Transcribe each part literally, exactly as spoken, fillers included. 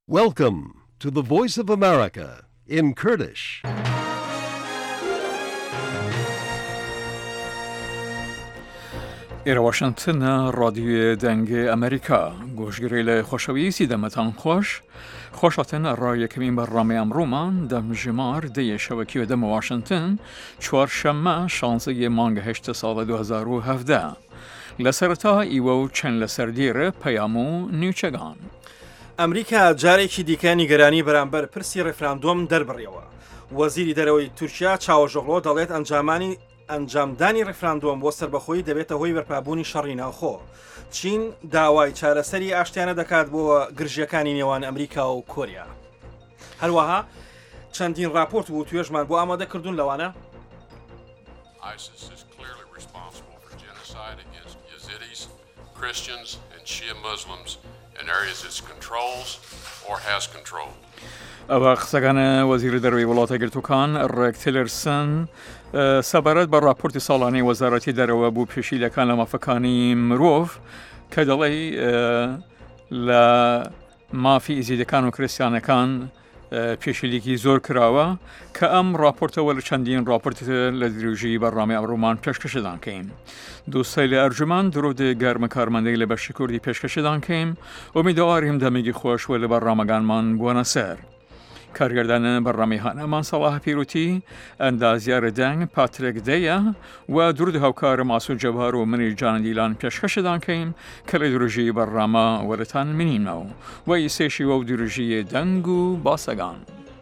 Welcome to the Voice of America in Kurdish. ئێرە واشنگتنە ڕادیۆ دەنگی ئەمریکا گۆشگرەی لە خۆشەویستی دەمەتان خۆش خۆشەتن ڕایەکەمین بەڕامەی ئەمڕۆمان دەمژمار دەیەشەوەکیوە دەمە واشنگتن چوارشەممە شانزەیە مانگە هەشتە ساڵە دوو هەزار و هەڤدە لە سەرەتا ئیوە و چەند لە سەردێرە پەیام و نیوچەگان. ئەمریکا جارێکی دیکانی گەرانی بەرامبەر پرسی ڕێفراندۆم دەربڕیەوە. وەزیری دەرەوەی تورکیا چاوەژۆغڵۆ دەڵێت ئەنجامانی ئەنجامدانی ڕێفراندۆم بۆ سربەخۆی دەبێتە هۆی بەرپابوونی شەڕی ناوخۆ. چین داوای چارەسەری ئاشتیانە دەکات بۆ گرژیەکانی نێوان ئەمریکا و کۆریا. هەروەها چەندین راپۆرت و توێژمان بۆ ئامادەکردوون لەوانە ISIS is clearly responsible for genocide against Yazidis, Christians, and Shia Muslims in areas it controls or has controlled. ئەوە قسەکانە وەزیری دەرەوەی وڵاتە یەکگرتووەکان ڕێک تیلرسن سەبارەت بە راپۆرتی ساڵانەی وەزارەتی دەرەوە بوو پێشیلەکان لە مافەکانی مرۆڤ کە دەڵێ لە مافی ئیزیدەکان و کریستیانەکان پێشیلێکی زۆر کراوە کە ئەم راپۆرتەوە لە چەندین راپۆرت لە دروژی بەڕامی ئەمڕۆمان پێشکەشدان کەین. دووسەی لە ئەرجمان درۆدە گەرمە کارمەندەی لە بەشی کوردی پێشکەشدان کەیم ئومیدواریم دەمێگی خۆشوە لە بەڕامەکانمان بوونە سەر. کارگردان بەڕامی هانەمان سەڵاح پیرۆتی ئەندازیارە دەنگ پاترێک دەیە و درود هاوکارم ئاسو جەوهار و منی جانەدیلان پێشکەشدان کەین کە لە دروژی بەڕامە وەرەتان منینەوە و ئیسێشی وە و دروژی دەنگ و باسەگان.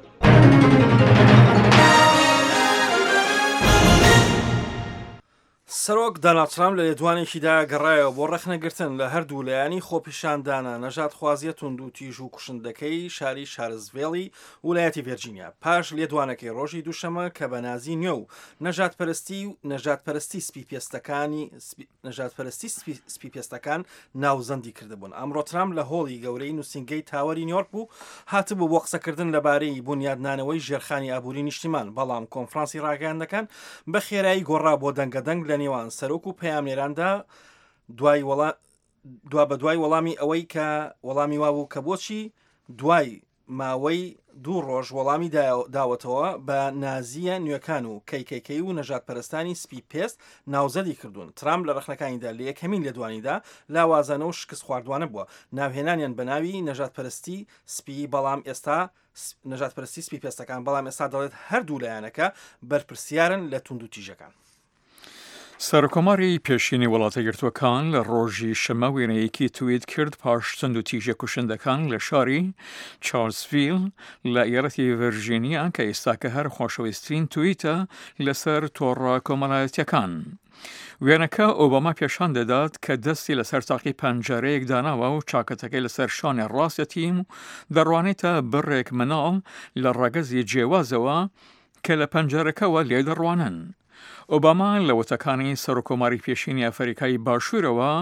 سەرۆک دۆناڵد ترامپ لە لێدوانێکیدا گەڕایەوە بۆ ڕەخنەگرتن لە هەردوو لایانی خۆپیشاندانە نەژاد خوازیە تونند و تیژ و کوشندەکەی شاری شارلزڤیلی ویلایەتی ڤێرجینیا پاش لێدوانەکەی ڕۆژی دووشەمە کە بە نازی نوێ و نەژادپەرستی و نەژادپەرستی سپی پێستەکانی نەژادپەرستی سپی پێستەکان ناوزەندی کردبوون. ئەمڕۆ ترامپ لە هۆڵی گەورەی نووسینگەی تاوەری نیویۆرک بوو هاتبوو بۆ قسەکردن لەبارەی بنیادنانەوەی ژێرخانی ئابووری نیشتیمان بەڵام کۆنفرانسی ڕاگەیاندەکان بە خێرایی گۆڕا بۆ دەنگەدەنگ لە نێوان سەرۆک و پەیامنێراندا دوای دوا بە دوای وەڵامی ئەوەی کە وەڵامی وابوو کە بۆچی دوای ماوەی دوو ڕۆژ وەڵامی داوەتەوە بە نازیە نوێەکان و کەیکەکەی و نەژادپەرستانی سپی پێست ناوزەدی کردوون. ترامپ لە ڕەخنەکانیدا لە یەکەمین لێدوانیدا لاوازانە و شکست خواردوانە بووە ناوهێنانیان بە ناوی نەژادپەرستی سپی بەڵام ئێستا نەژادپەرستی سپی پێستەکان بەڵام ئێستا دەڵێت هەردوو لایەنەکە بەرپرسیارن لە توند و تیژەکان. سەرکۆماری پێشینی وڵاتە یەکگرتووەکان لە ڕۆژی شەمە وێنەیەکی تویت کرد پاش چەند و تیژە کوشندەکان لە شاری چارلزڤیل لە ئێرەتی ڤێرجینیا کە ئێستاکە هەر خۆشەویستترین تویتە لەسەر تۆڕە کۆمەڵایەتیەکان. وێنەکە ئۆباما پێشان دەدات کە دەستی لەسەر تاقی پەنجەرەیەک داناوە و چاکەتەکەی لەسەر شانی ڕاستەتیم و دەڕوانێتە بڕێک مناڵ لە ڕەگەزی جێوازەوە کە لە پەنجەرەکەەوە لێ دەڕوانن. ئۆباما لە وتەکانی سەرۆکۆماری پێشینی ئەفریقای باشوورەوە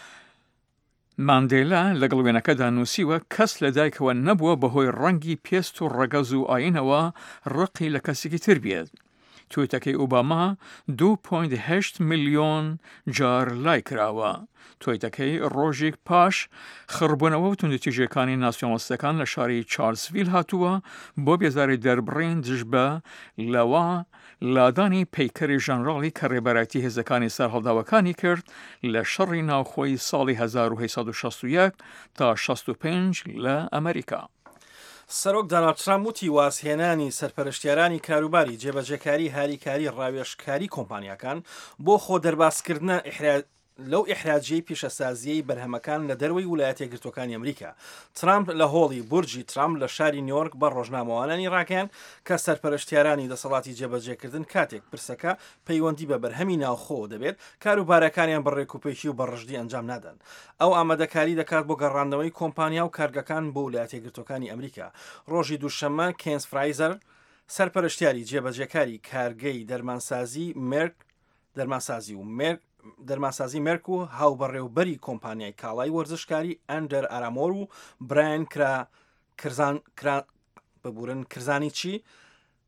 ماندێلا لەگەڵ وێنەکەدا نووسیوە کەس لە دایکەوە نەبووە بەهۆی ڕەنگی پێست و ڕەگەز و ئاینەوە ڕقی لە کەسێکی تر بێت. تویتەکەی ئۆباما دوو پۆینت هەشت ملیۆن جار لای کراوە. تویتەکەی ڕۆژێک پاش خڕبوونەوە و توندتیژەکانی ناسیۆنالیستەکان لە شاری چارلزڤیل هاتووە بۆ بێزاری دەربڕین دژ بە لەوە لادانی پەیکەری ژەنراڵی کە ڕێبەرایەتی هێزەکانی سەرهەڵداوەکانی کرد لە شەڕی ناوخۆی ساڵی هەزار و هەیسەد و شەست و یەک تا شەست و پێنج لە ئەمریکا. سەرۆک دۆناڵد ترامپ وتی وازهێنانی سەرپەرشتیارانی کاروباری جێبەجێکاری هاریکاری ڕاوێژکاری کۆمپانیاکان بۆ خۆ دەرباسکردنە لەو ئیحراجیەی پیشەسازیەی بەرهەمەکان لە دەروی ویلایەتە یەکگرتووەکانی ئەمریکا. ترامپ لە هۆڵی بورجی ترامپ لە شاری نیویۆرک بە ڕۆژنامەوانانی ڕاگەیاند کە سەرپەرشتیارانی دەسەڵاتی جێبەجێکردن کاتێک پرسەکە پەیوەندی بە بەرهەمی ناوخۆ دەبێت کاروبارەکانیان بەڕێک و پێکی و بەڕژدی ئەنجام نادەن. ئەو ئامادەکاری دەکات بۆ گەڕاندنەوەی کۆمپانیا و کارگەکان بۆ ویلایەتە یەکگرتووەکانی ئەمریکا. ڕۆژی دووشەممە کێنس فرایزەر سەرپەرشتیاری جێبەجێکاری کارگەی دەرمانسازی مێرک دەرمانسازی و مێرک دەرماسازی مێرک و هاوبەڕێوبەری کۆمپانیای کاڵای وەرزشکاری ئەندەر ئارامۆر و برایان کرا ببورن کرزانی چی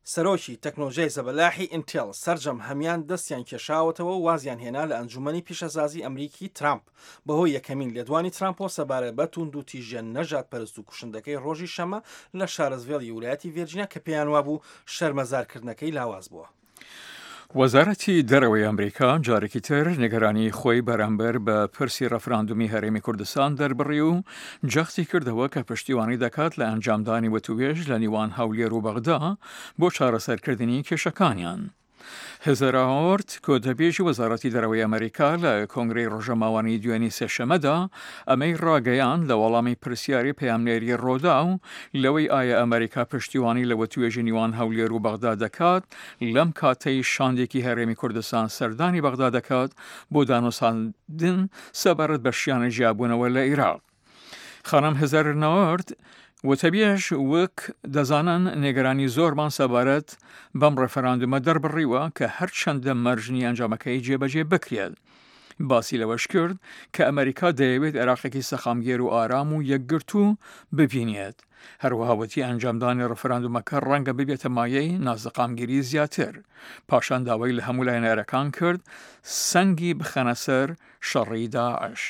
سەرۆکی تەکنۆلۆژیای زەبەلاحی ئینتێل سەرجەم هەمان دەستیان کێشاوەتەوە و وازیان هێنا لە ئەنجومەنی پیشەسازی ئەمریکی ترامپ بەهۆی یەکەمین لێدوانی ترامپۆ سەبارەت بە توند و تیژە نەژاد پەرست و کوشندەکەی ڕۆژی شەمە لە شارزڤێڵی ویلایەتی ڤێرجینیا کە پێیان وابوو شەرمەزارکردنەکەی لاواز بووە. وەزارەتی دەرەوەی ئەمریکا جارێکی تر نیگەرانی خۆی بەرامبەر بە پرسی ڕەفراندومی هەرێمی کوردستان دەربڕی و جەختی کردەوە کە پشتیوانی دەکات لە ئەنجامدانی وەتوێژ لە نیوان هەولێر و بەغدا بۆ چارەسەرکردنی کێشەکانیان. هزارهاوەرد کۆدەبێژی وەزارەتی دەرەوەی ئەمریکا لە کۆنگرەی ڕۆژەماوانی دوێنی سێشەمەدا ئەمەی ڕاگەیان لە وەڵامی پرسیاری پەیامنێری ڕۆدا و لەوەی ئایا ئەمریکا پشتیوانی لە وەتوێژی نیوان هەولێر و بەغدا دەکات لەم کاتەی شاندێکی هەرێمی کوردستان سەردانی بەغدا دەکات بۆ دانووساندن سەبارەت بە شیانە جیابوونەوە لە عێراق. خانم هزارنەوەرد وتەبێژ وەک دەزانن نێگەرانی زۆرمان سەبارەت بەم ڕەفەراندومە دەربڕیوە کە هەرچەندە مەرجنی ئەنجامەکەی جێبەجێ بکرێت. باسی لەوەش کرد کە ئەمریکا دەیەوێت عێراقێکی سەخامگێر و ئارام و یەکگرت و ببینێت. هەروەهاوەتی ئەنجامدانی ڕەفەراندومەکە ڕەنگە ببێتە مایەی نازدەقامگیری زیاتر. پاشان داوای لە هەموو لایەنەرەکان کرد سەنگی بخەنە سەر شەڕی داعش.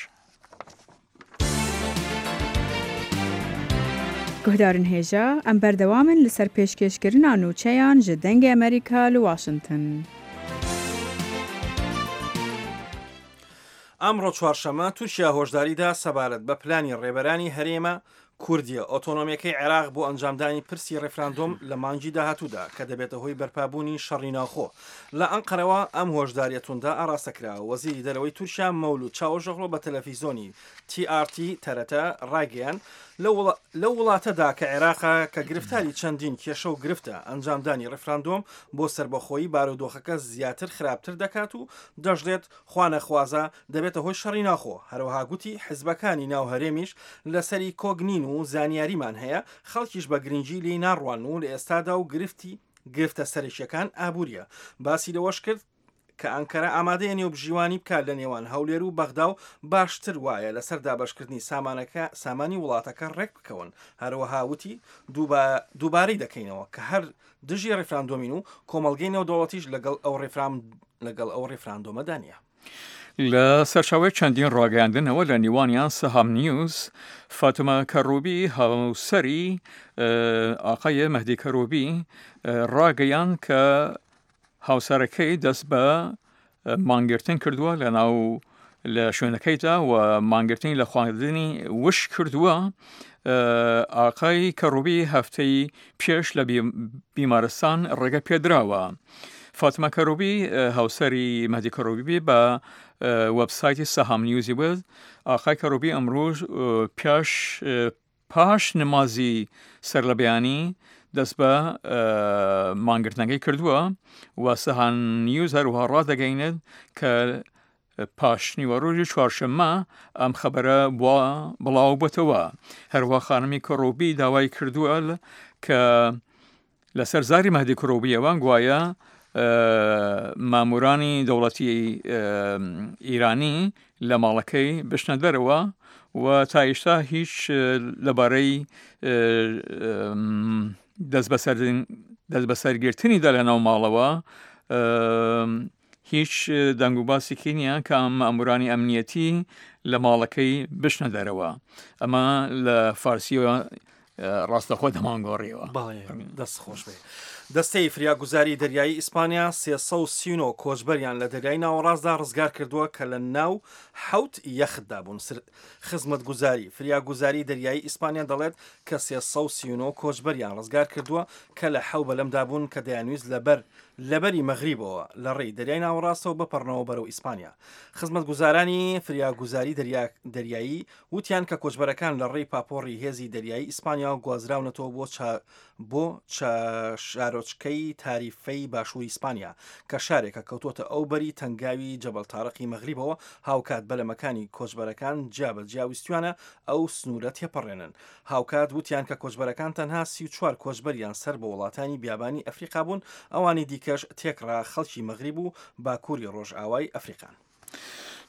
گهدارن هێژە ئەم بەردەوامن لەسەر پێشکەشکردنا نوچەیان ji dengê ئەمریکا li Washington. ئەمڕۆ چوارشەمە تورکیا هۆشداریدا سەبارەت بە پلانی ڕێبەرانی هەرێمە کوردیە ئۆتۆنۆمیەکەی عێراق بۆ ئەنجامدانی پرسی ڕێفراندۆم لە مانگی داهاتوودا کە دەبێتە هۆی بەرپابوونی شەڕی ناوخۆ. لە ئەنقەرەوە ئەم هۆشداریەتوندا ئاراستەکراوە. وەزیری دەرەوەی تورکیا مەولود چاوەژەغڵۆ بە تەلەڤیزۆنی تی ئار تی تەرەتە ڕاگەیان لە وڵاتەدا کە عێراقا کە گرفتاری چەندین کێشە و گرفتە ئەنجامدانی ڕێفراندۆم بۆ سربەخۆیی بارودۆخەکە زیاتر خراپتر دەکات و دەژڵێت خوانەخوازە دەبێتە هۆی شەڕی ناخۆ. هەروەها گوتی حیزبەکانی ناو هەرێمیش لەسەری کۆگنین و زانیاریمان هەیە خەڵکیش بە گرنگی لی ناڕوان و لە ئێستادا و گرفتی گرفتە سەرشیەکان ئابوووریە. باسی لەوەش کرد کە ئەنکەرە ئامادەیە نێوبژیوانی بکات لە نێوان هەولێر و بەغدا و باشتر وایە لەسەر دابەشکردنی سامانەکە سامانی وڵاتەکە ڕێک بکەون. هەروەها وتی دووبارەی دەکەینەوە کە هەر دژی ڕێفراندۆمین و کۆمەڵگەی نێودەوڵەتیش لەگەڵ ئەو لەگەڵ ئەو ڕێفراندۆمەدانە. لە سەرچاوی چەندین ڕاگەیاندنەوە لە نیوانیان سەهام نیوز فاتمە کەڕوبی هاوسەری ئاقای مەهدی کەڕوبی ڕاگەیان کە هاوسەرەکەی دەست بە مانگرتن کردووە لە ناو لە شوێنەکەیدا و مانگرتنی لە خواردنی وش کردووە. ئاقای کەڕوبی هەفتەی پێش لە بیمارستان ڕێگە پێدراوە. فاتمە کەڕوبی هاوسەری مەهدی کەڕوبی بە وەبسایتی سەهام نیوزی وت ئاقای کەڕوبی ئەمڕۆژ پێش پاش نمازی سەرلەبیانی دەست بە مانگرتنەکەی کردووە و سەهام نیوز هەروەها ڕادەگەیەنێت کە پاشنیوە ڕۆژی چوارشەممە ئەم خەبەرە بڵاو بووەتەوە. هەروەها خانمی کەڕوبی داوای کردووە کە لەسەر زاری مەهدی کەڕوبیەوە گوایە مامورانی دەوڵەتی ئیرانی لە ماڵەکەی بشنە دەرەوە و تا ئێستا هیچ لەبارەی دەست بەسەرگرتنی دا لە ناو ماڵەوە هیچ دەنگ و باسێکی نییە کە مامورانی ئەمنیەتی لە ماڵەکەی بشنە دەرەوە. ئەمە لە فارسیەوە ڕاستەخۆ دەمانگۆڕیەوە. دەست خۆش بێ. دەستەی فریاگوزاری دەریایی ئیسپانیا سێسە و سی و نۆ کۆچبەریان لە دەریای ناوەڕاستدا ڕزگار کردووە کە لە ناو حەوت یەخدا بوون. خزمەتگوزاری فریاگوزاری دەریایی ئیسپانیا دەڵێت کە سێسە و سی و نۆ کۆچبەریان ڕزگار کردووە کە لە حەو بەلەمدا بوون کە دەیانویست لەبەر لەبەری مەغریبەوە لە ڕێی دەریای ناوەڕاستەوە بپەڕنەوە بەرەو ئیسپانیا. خزمەتگوزارانی فریاگوزاری دەریایی وتیان کە کۆچبەرەکان لە ڕێی پاپۆڕی هێزی دەریایی ئیسپانیا و گوازراونەتەوە بۆ بۆ شارۆچکەی تاریفەی باشووری ئیسپانیا کە شارێکە کەوتۆتە ئەو بەری تەنگاوی جەبەل تارەقی مەغریبەوە هاوکات بەلەمەکانی کۆچبەرەکان جیابەجیاویستوانە ئەو سنوورە تێپەڕێنن. هاوکات وتیان کە کۆچبەرەکان تەنها سی و چوار کۆچبەریان سەر بە وڵاتانی بیابانی ئەفریقا بوون ئەوانی دیکەش تێکڕا خەڵکی مەغریب و باکووری ڕۆژئاوای ئەفریقان.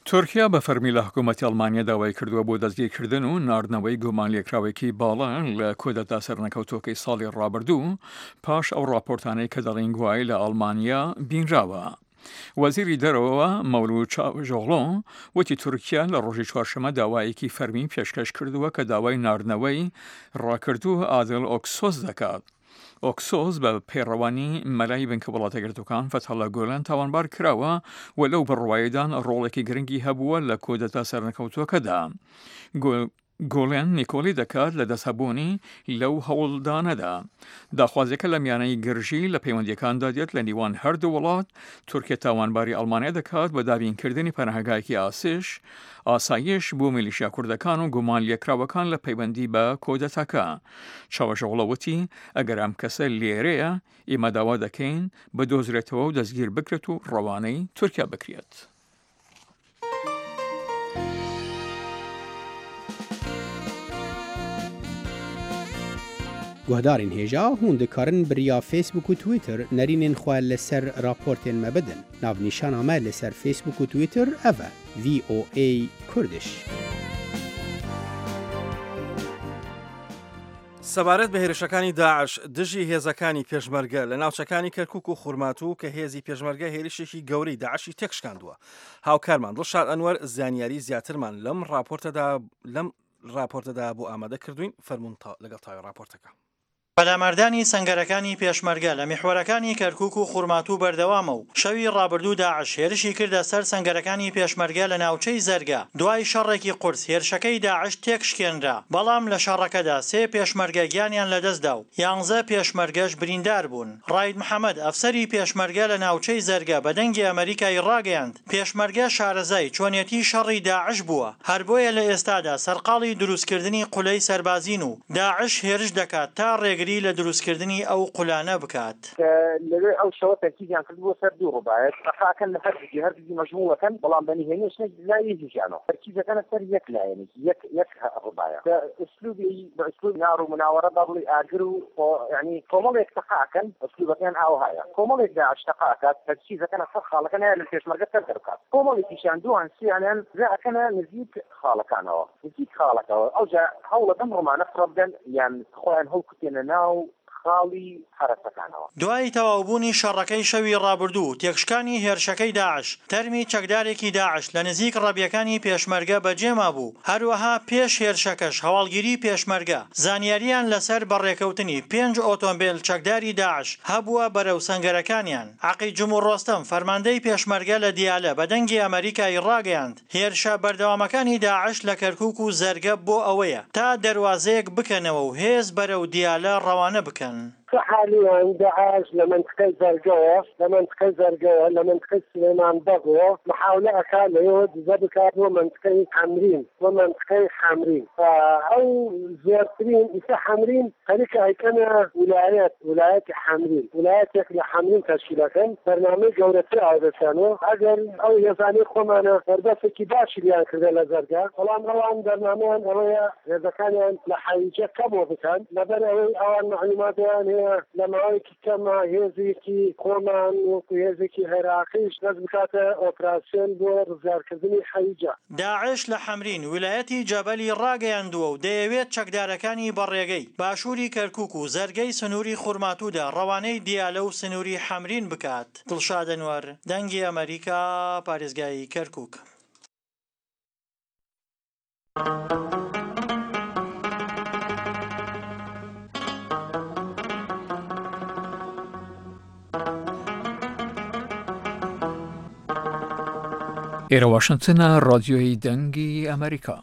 تورکیا بە فەرمی لە حکوومەتی ئەڵمانیا داوای کردووە بۆ دەستگیرکردن و ناردنەوەی گومان لێکراوێکی باڵا لە کۆدەتا سەرنەکەوتۆکەی ساڵی ڕابردوو پاش ئەو راپۆرتانەی کە دەڵێن گوای لە ئەڵمانیا بینراوە. وەزیری دەرەوە مەولود چاڤژۆغلۆ وتی تورکیا لە ڕۆژی چوارشەمە داوایەکی فەرمی پێشکەش کردووە کە داوای ناردنەوەی ڕاکردوو ئادڵ ئۆکسۆس دەکات. ئۆکسۆس بە پێڕەوانی مەلای بنکە وڵاتە یەکگرتووەکان فەتحەڵە گۆلان تاوانبار کراوە و لەو بڕوایەدان ڕۆڵێکی گرنگی هەبووە لە کۆدەتا سەرنەکەوتووەکەدا. گۆڵێن نیکۆلی دەکات لە دەستهەبوونی لەو هەوڵدانەدا. داخوازیەکە لە میانەی گرژی لە پەیوەندیەکاندا دێت لە نیوان هەردوو وڵات. تورکیا تاوانباری ئەڵمانیا دەکات بە دابینکردنی پەناهگایەکی ئاسیش ئاسایش بۆ میلیشیا کوردەکان و گومان لێکراوەکان لە پەیوەندی بە کۆدەتاکە. چاوەژۆغڵۆ وتی ئەگەر ئەم کەسە لێرەیە ئێمە داوا دەکەین بدۆزرێتەوە و دەستگیر بکرێت و ڕەوانەی تورکیا بکرێت. گوهدارین هێژا هون دەکارن بریا فیسبوک و تویتر نەرینên xwe li ser raportên me bidin. Navnîşana me li ser Facebook û Twitter ev e V O A Kurdish. سەبارەت بە هێرشەکانی داعش دژی هێزەکانی پێشمەرگە لە ناوچەکانی کەرکووک و خورماتوو کە هێزی پێشمەرگە هێرشێکی گەورەی داعشی تێکشکاندووە. هاوکارمان دڵشاد ئەنوەر زانیاری زیاترمان لەم راپۆرتەدا لەم راپۆرتەدا بۆ ئامادە کردوین. فەرموون لەگەڵ تاوی راپۆرتەکە. پەلاماردانی سەنگەرەکانی پێشمەرگە لە میحوەرەکانی کەرکووک و خورماتوو بەردەوامە و شەوی ڕابردوو داعش هێرشی کردە سەر سەنگەرەکانی پێشمەرگە لە ناوچەی زەرگە. دوای شەڕێکی قورس هێرشەکەی داعش تێکشکێنرا، بەڵام لە شەڕەکەدا سێ پێشمەرگە گیانیان لەدەستدا و یانزە پێشمەرگەش بریندار بوون. ڕاید محەممەد ئەفسەری پێشمەرگە لە ناوچەی زەرگە بە دەنگی ئەمریکای ڕاگەیاند پێشمەرگە شارەزای چۆنیەتی شەڕی داعش بووە، هەر بۆیە لە ئێستادا سەرقاڵی دروستکردنی قولەی سەربازین و داعش هێرش دەکات تا ڕێگری لە دروستکردنی ئەو قولانە بکات. لەوێ ئەو شەوە تەرکیزیان کردبووە سەر دوو ڕۆبایەت ڕەخاکەن لە هەردووکی هەردووکی مەجموعەکەن، بەڵام بەنهێنیش لا یەکیشیانەوە تەرکیزەکەنە سەر یەک لایەنێکی یەک یەک ڕۆبایە بە ئوسلوبی بە ئوسلوب نار و مناوەڕە بەڵی ئاگر و یعنی کۆمەڵێک تەقاکەن ئوسلوبەکەیان ئاوهایە. کۆمەڵێک داعش تەقاکات تەرکیزەکەنە سەر خاڵەکە نایە لە پێشمەرگە سەر دەکات. کۆمەڵێکیشیان دووان سییانیان زەکەنە نزیک خاڵەکانەوە نزیک خاڵەکەەوە. ئەوجا هەوڵە بەم ڕۆمانە فڕەبدەن یان خۆیان هەڵکوتێنە ناو دوای تەواوبوونی شەڕەکەی شەوی ڕابردوو تێکشکانی هێرشەکەی داعش تەرمی چەکدارێکی داعش لە نزیک ڕەبیەکانی پێشمەرگە بەجێما بوو. هەروەها پێش هێرشەکەش هەواڵگیری پێشمەرگە زانیاریان لەسەر بەڕێکەوتنی پێنج ئۆتۆمبیل چەکداری داعش هەبووە بەرەو سەنگەرەکانیان. عەقی جمهور ڕۆستەم فەرماندەی پێشمەرگە لە دیالە بە دەنگی ئەمریکای ڕاگەیاند هێرشە بەردەوامەکانی داعش لە کەرکووک و زەرگە بۆ ئەوەیە تا دەواازەیەک بکەنەوە و هێز بەرەو دیالە ڕەوانە بکەن. حاليا داعش لمنطقة زرقاء لمنطقة زرقاء لمنطقة سليمان بغوة محاولة أكاد يود زبكات ومنطقة حمرين ومنطقة حمرين أو زيارتين إسا حمرين هذيك كان ولايات ولايات حمرين ولايات يكلي حمرين تشكيلة برنامج جورتي عودتانو أجل أو يزاني خمانا فربس كباش اللي كذا لزرقاء والله روان برنامج أويا إذا كان لحيجة كم وبكان لبنا أوان معلومات يعني لەماوەیەکی کەمە هێزێکی کۆمان وەکو هێزێکی عێراقیش دەست بکاتە ئۆپراسیۆن بۆ ڕزگارکردنی حەیجە. داعش لە حەمرین ویلایەتی جەبەلی ڕاگەیاندووە و دەیەوێت چەکدارەکانی بەڕێگەی باشووری کەرکووک و زەرگەی سنووری خورماتوودا ڕەوانەی دیالە و سنووری حەمرین بکات. دڵشاد ئەنوەر دەنگی ئەمریکا پارێزگای کەرکووک. ئێرە واشنگتنە ڕادیۆی دەنگی ئەمریکا.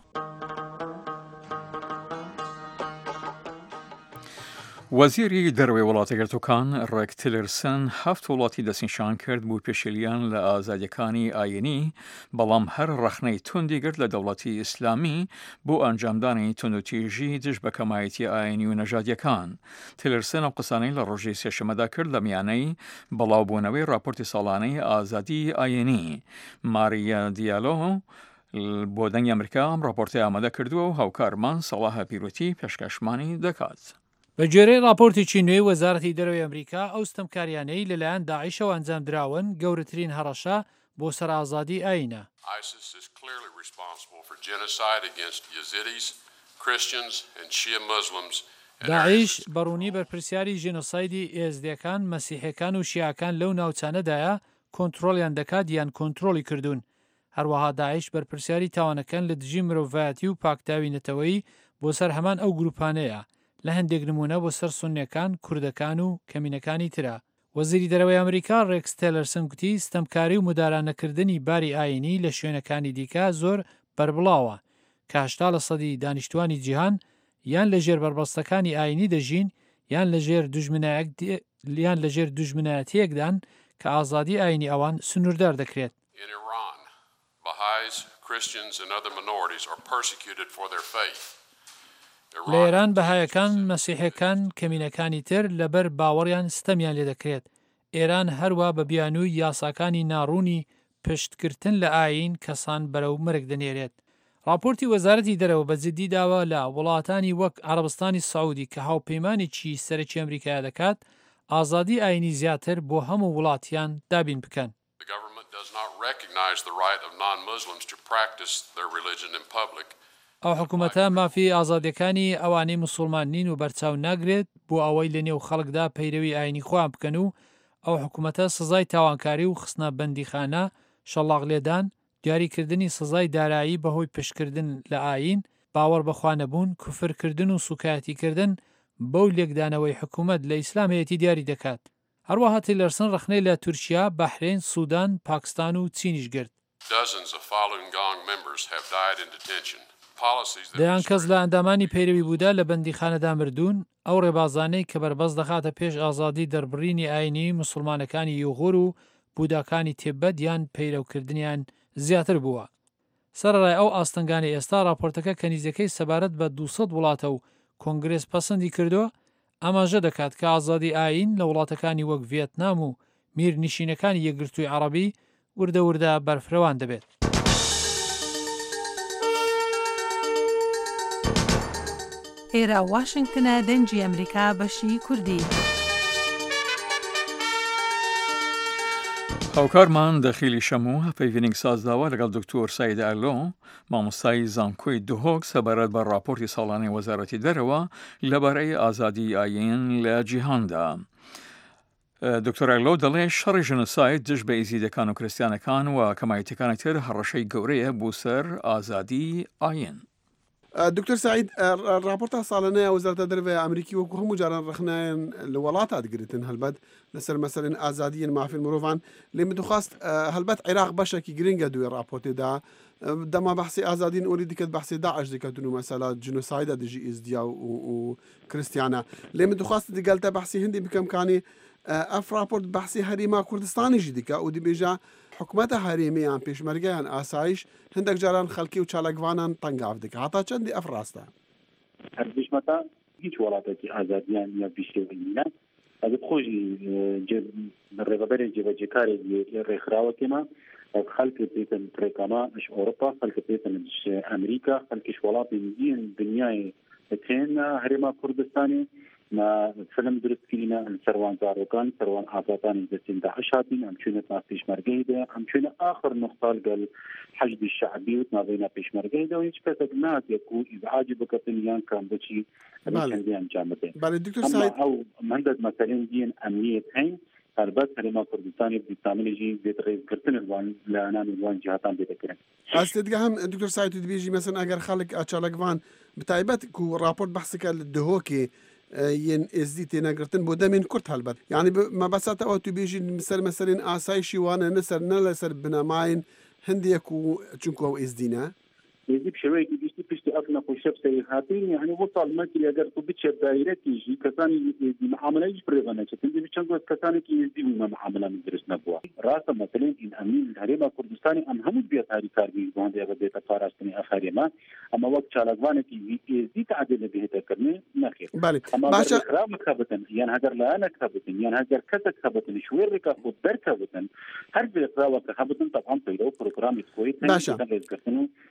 وەزیری دەرەوەی وڵاتە یەکگرتووەکان ڕێک تیلرسن هەفت وڵاتی دەستنیشان کرد بۆ پێشێلیان لە ئازادیەکانی ئاینی، بەڵام هەر ڕەخنەی توندی گرت لە دەوڵەتی ئیسلامی بۆ ئەنجامدانی توندوتیژی دژ بە کەمایەتی ئاینی و نەژادیەکان. تیلرسن ئەو قسانەی لە ڕۆژی سێشەمەدا کرد لە میانەی بەڵاوبوونەوەی راپۆرتی ساڵانەی ئازادی ئاینی. ماریا دیالۆ بۆ دەنگی ئەمریکا ئەم راپۆرتی ئامادە کردووە و هاوکارمان سەڵاح پیرۆتی پێشکەشمانی دەکات. بە گوێرەی راپۆرتێکی نوێی وەزارەتی دەرەوەی ئەمریکا ئەو ستەمکاریانەی لەلایەن داعیشەوە ئەنجام دراون گەورەترین هەڕەشە بۆ سەر ئازادی ئاینە. ISIS is clearly responsible for genocide against Yazidis, Christians and Shia Muslims. داعیش بەڕوونی بەرپرسیاری ژێنۆسایدی ئێزدیەکان مەسیحەکان و شیعەکان لەو ناوچانەدایە کۆنتڕۆلیان دەکات یان کۆنتڕۆلی کردوون. هەروەها داعیش بەرپرسیاری تاوانەکان لە دژی مرۆڤایەتی و پاکداوینەتەوەی بۆ سەر هەمان ئەو گروپانەیە لە هەندێک نمونە بۆ سەر سونیەکان، کوردەکان و کەمینەکانی ترە. وەزیری دەرەوەی ئەمریکا ڕێکس تێلەرسن گوتی ستەمکاری و مدارانەکردنی باری ئاینی لە شوێنەکانی دیکە زۆر بربڵاوە کە هەشتا لە سەدی دانیشتوانی جیهان یان لە ژێر بربەستەکانی ئاینی دەژین یان لە ژێر یان لە ژێر دوژمنایەتیەکدان کە ئازادی ئاینی ئەوان سنووردار دەکرێت. In Iran, Baha'is, Christians and other minorities are persecuted for their faith. لە ئێران بەهایەکان، مەسیحەکان، کەمینەکانی تر لەبەر باوەڕیان ستەمیان لێ دەکرێت. ئێران هەروە بە بیانووی یاساکانی ناڕوونی پشتگرتن لە ئاین کەسان بەرەو مرگ دەنێرێت. راپۆرتی وەزارەتی دەرەوە بە جددی داوە لە وڵاتانی وەک عەرەبستانی سەعودی کە هاوپەیمانێکی سەرەکی ئەمریکا دەکات ئازادی ئاینی زیاتر بۆ هەموو وڵاتیان دابین بکەن. The government does not recognize the right of non-Muslims to practice their religion in public. ئەو حکوومەتە مافی ئازادیەکانی ئەوانەی موسڵمان نین و بەرچاو ناگرێت بۆ ئەوەی لە نێو خەڵکدا پەیرەوی ئاینی خۆیان بکەن و ئەو حکوومەتە سزای تاوانکاری و خستنە بەندیخانە، شەڵاق لێدان، دیاریکردنی سزای دارایی بەهۆی پشتکردن لە ئاین، باوەڕ بەخوانەبوون، کوفرکردن و سوکایەتیکردن بەو لێکدانەوەی حکوومەت لە ئیسلام هەیەتی دیاری دەکات. هەروەها تیلەرسن ڕخنەی لە تورکیا، بەحرین، سوودان، پاکستان و چینیش گرت. Dozens of Falun Gong members have died in detention. دەیان کەس لە ئەندامانی پەیرەوی بوودا لە بەندیخانەدا مردوون. ئەو ڕێبازانەی کە بەربەست دەخاتە پێش ئازادی دەربڕینی ئاینی موسڵمانەکانی یوغور و بووداکانی تێبەت یان پەیرەوکردنیان زیاتر بووە. سەرڕای ئەو ئاستەنگانی ئێستا راپۆرتەکە کەنیزەکەی سەبارەت بە دووسەد وڵاتە و کۆنگرێس پەسەندی کردووە ئاماژە دەکات کە ئازادی ئاین لە وڵاتەکانی وەک ڤێتنام و میرنشینەکانی یەکگرتووی عەرەبی وردە وردە بەرفرەوان دەبێت. ئێرە واشنگتنە دەنجی ئەمریکا بەشی کوردی. هاوکارمان دەخیلی شەموو هەپەیویننگ سازداوە لەگەڵ دکتۆر ساید ئەلۆ مامۆستای زانکۆی دهۆک سەبارەت بە راپۆرتی ساڵانەی وەزارەتی دەرەوە لەبارەی ئازادی ئاین لە جیهاندا. دکتۆر ئەلۆ دەڵێ شەڕی ژنۆساید دژ بە ئیزیدەکان و کریستیانەکان و کەمایەتەکانی تر هەڕەشەی گەورەیە بۆ سەر ئازادی ئاین. دکتۆر سعید راپۆرتا ساڵانەیە وەزارەتە دەرەوەی ئەمریکی وەکو هەموو جاران ڕخنایەن لە وڵاتە دەگرێتن هەلبەت لەسەر مەسەلەن ئازادیین مافی مرۆڤان لێ من دخواست هەلبەت عێراق بەشێکی گرنگە دوێ راپۆرتێدا دەما بەحسی ئازادین ئۆلی دیکەت بەحسی داعش دەکەتن و مەسەلا جنۆسایدە دژی ئیزدیا و کریستیانە لێ من دخواست دیگەلتە بەحسی هەندی بکەم کانی ئەف راپۆرت بەحسی هەریما کوردستانیشی دیکە و دیبێژە حکوومەتە هەرێمیان پێشمەرگەیان ئاسایش هەندێک جاران خەڵکی و چالاکوانان تەنگاف دەکە هەتا چەندی ئەف ڕاستە هەربیشمەتە هیچ وڵاتێکی ئازادیان یا بیشێوەینە ئەگە خۆشی ڕێبەبەرێک جێبەجێکارێکی ڕێکخراوەکێمە خەڵکی پێتن پرێکاما ئەش ئەوروپا خەڵکە پێتن ئەمریکا خەڵکیش وڵاتی دیین دنیای تێن هەرێما کوردستانی ما فيلم درست كينا سروان زاروكان سروان عطاتان دستين داعش هاتين ام شنو ما فيش مرقيده ام شنو اخر نقطه قال حشد الشعبي وما بين فيش مرقيده ويش كتبنات يكون اذا عاجبك الدنيا كان بشي كان ديان جامدين بالي دكتور سعيد او مهندس مثلا دين امنيه هين البات هرما كردستاني بتعمل بيت غير كرتن الوان لانان الوان جهاتان بيتكرن استدقهم دكتور سعيد بيجي مثلا اگر خلق اتشالقوان بتايبت كو رابورت بحثك الدهوكي ين ازديتي ناقرتن بودا من كرت هالبت يعني ما بسات او تبيجي مثل مثلا اسايشي وانا نسر نلسر بناماين هنديكو تشنكو ازدينا يجيب شوي بيشتي بيشتي أفنى خوشب سريحاتين يعني وصل ما كي أجر تبيتش الدائرة تيجي كثاني معاملة يجي بريغنا شتندي بيشانقو كثاني كي يزدي وما معاملة من درس نبوا راسا مثلا إن أمين الهريمة كردستاني أم هم بيت هاري كاربي وهندي أبى بيت فارستني أخريما أما وقت شالقوانة كي يزدي تعدل به تكرني نخير أما باشا خراب كابتن يعني هجر لا أنا كابتن يعني هجر كذا كابتن شوية ركا خود در كابتن هر بيت خراب كابتن طبعا بيلو برنامج كويس باشا تقدير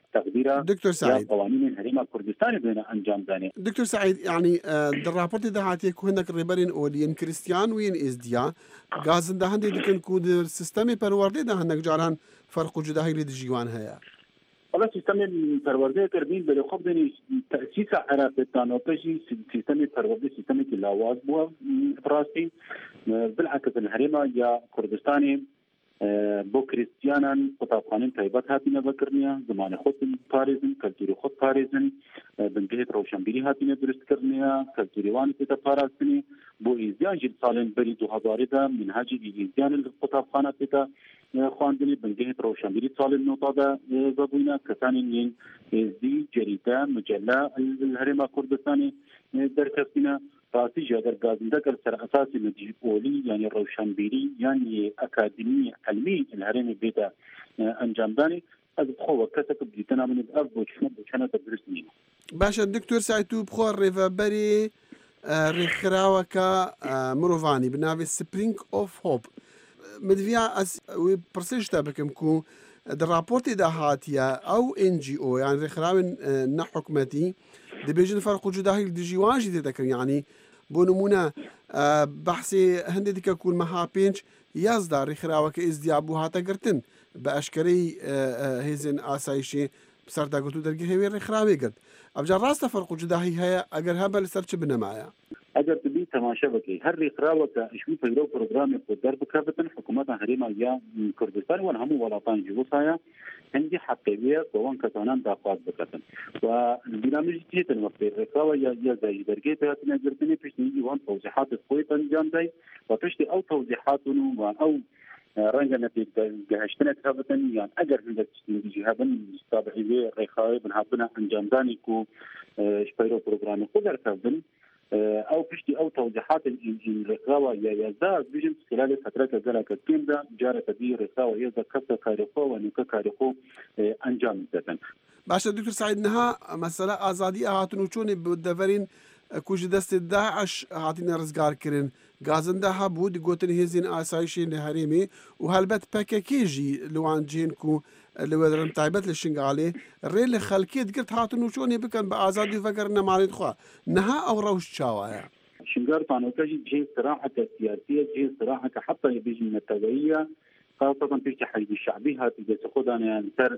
غیره دکتور سعید قوانین هەرێما کوردستانی بێنە ئەنجام دانێ. دکتور سعید یعنی در راپۆرتی داهاتیە کو هەندێک ڕێبەرین ئۆلیین کریستیان وین ئێزدیا گازندا هەندێک دکن کو در سیستەمی پەروەردەیدا هەندێک جاران فەرق و جوداهی لە دژیوان هەیە. والله سیستم پرورده کردین بله خب دنی تأسیس عراقتان و پشی سیستم پرورده سیستمی که لاواز بوا براستی بالعکس الهرما یا کردستانی بو کریستیانان قطابخانه تایبات هاتینه بکرنیا زمان خود پارێزن کلتوری خود پارێزن بنگهت روشنبیری هاتینه درست کرنیا کلتوری وان تیتا پاراستنی بو ایزیان جل سالن بری دو هزاری دا منهاجی ایزیان القطابخانه تیتا خواندنی بنگهت روشنبیری سالن نوتا دا زبوینا کسانی ازدی جریده مجله الهرما کردستانی درکستینا راستی جادر گازنده کل سر اساس مجیبولی یعنی روشنبیری یعنی اکادمی علمی الهرم بیدا انجام دانی از بخوا کسک بدیتنا من اف بوچنه بوچنه تدرس نیم. باشه دکتور سعید تو بخوا ریفبری ریخراوکا مروفانی بناوی سپرینگ اوف هوب مدویا از وی پرسش تا بکم کو در راپورتی ده هاتیا او ان جی او يعني رخراون نه حكومتي دبيجن فرق جداهي الدجيوان جدي ذكر يعني بونمونا بحثي هندي ديك كل مها بينج يزدار رخراوك ازديابو هاتا قرتن باشكري هيزن اسايشي بسرتا قلتو درجه هي رخراوي قرت ابجا راست فرق جداهي هي اگر هبل سرچ بنا معايا اگر تبي تماشا بكي هر رخراوك شو فيرو بروجرام قدر بكابتن حكومه هريما يا كردستان وهم ولاطان جوسايا عندي حقيقيه وان كتانان دافعات بكتن والبرنامج جيتن وقت الرخاوه يا يا زي درجه تنجرتني فيش نيجي وان توضيحات كويس انجام داي وتشتي او توضيحاتهم او رنجنا في جهشتنا كابتن يعني اگر عندك جهابن تابعيه الرخاوه بنحطنا انجام داني كو شبيرو بروجرام قدر كابتن او بشتي او توضيحات الرخاوه يا يزداد بيجن خلال فتره ذلك الكلمه جارت دي رخاوه يزداد كسر كاريخو ونكا كاريخو انجام دادن. باشا دكتور سعيد نها مسألة آزادي هاتنو چون بدفرين كوش دست داعش هاتين رزقار كرن غازن ده بود گوتن هزين آسايشين لهريمي وهالبت باكاكيجي لوان جين كو لودرم تايبت للشنغالي الريل خلكيت قلت هاتنو چون بكن بآزادي فكرنا مالين خوا نها او روش شاوايا شنغار طانوكاجي جهة صراحة سياسية جهة صراحة حتى يبيجي من التوعية خاصة في حيز الشعبي هاتي تاخذنا يعني سر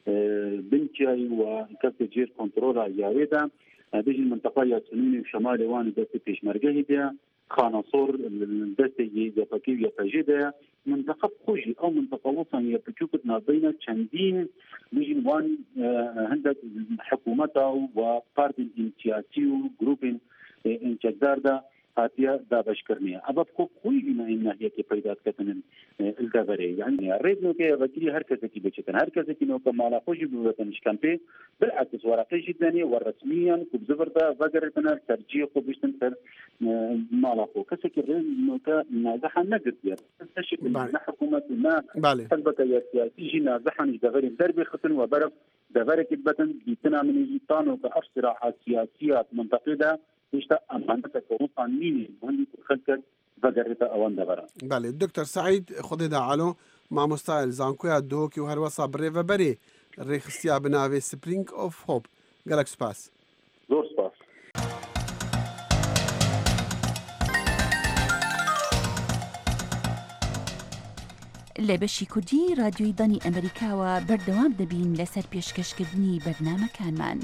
بنتي وكاس جير كنترول ياريدا بيجي المنطقة يا سنين وشمال وان دست بيشمرجه دي خانصور دست يجابكي يفجده منطقة خوشي أو منطقة وطن يبتشوكتنا بين تشندين بيجي وان عندك حكومته وبارت الانتياتيو جروبين انتجدار ده هاتيا دابش كرنيا أبى بكو كل ما إنه هي كفايدات كتن الدبري يعني الريد نوكي وكيل هركزة كي بيشتن هركزة كي نوكا مالا خوشي بوطنش كامبي بالعكس ورقي جدا ورسميا كبزبردا فقرتنا ترجيح وبيشتن سر مالا خو كسك الريد نوكا نازحا نقد يا تشكل من حكومة ما حسبك يا سياسي جي نازحا دبري دربي ختن وبرف دبري كتبتن بيتنا من يجيطانو كأفسراحات سياسيات منتقدة يشتا أمانتك وقانوني مهندس خلقت بقريتا أوان دبرا. بله دكتور سعيد خدي دعالو مع مستعل زانكويا دوكي وهروا صابري وبري ريخستيا بناوي سبرينج اوف هوب قالك سباس. زور سباس. لە بەشی کوردی رادیۆی دانی ئەمریکاوە بەردەوام دەبین لەسەر پێشکەشکردنی بەرنامەکانمان.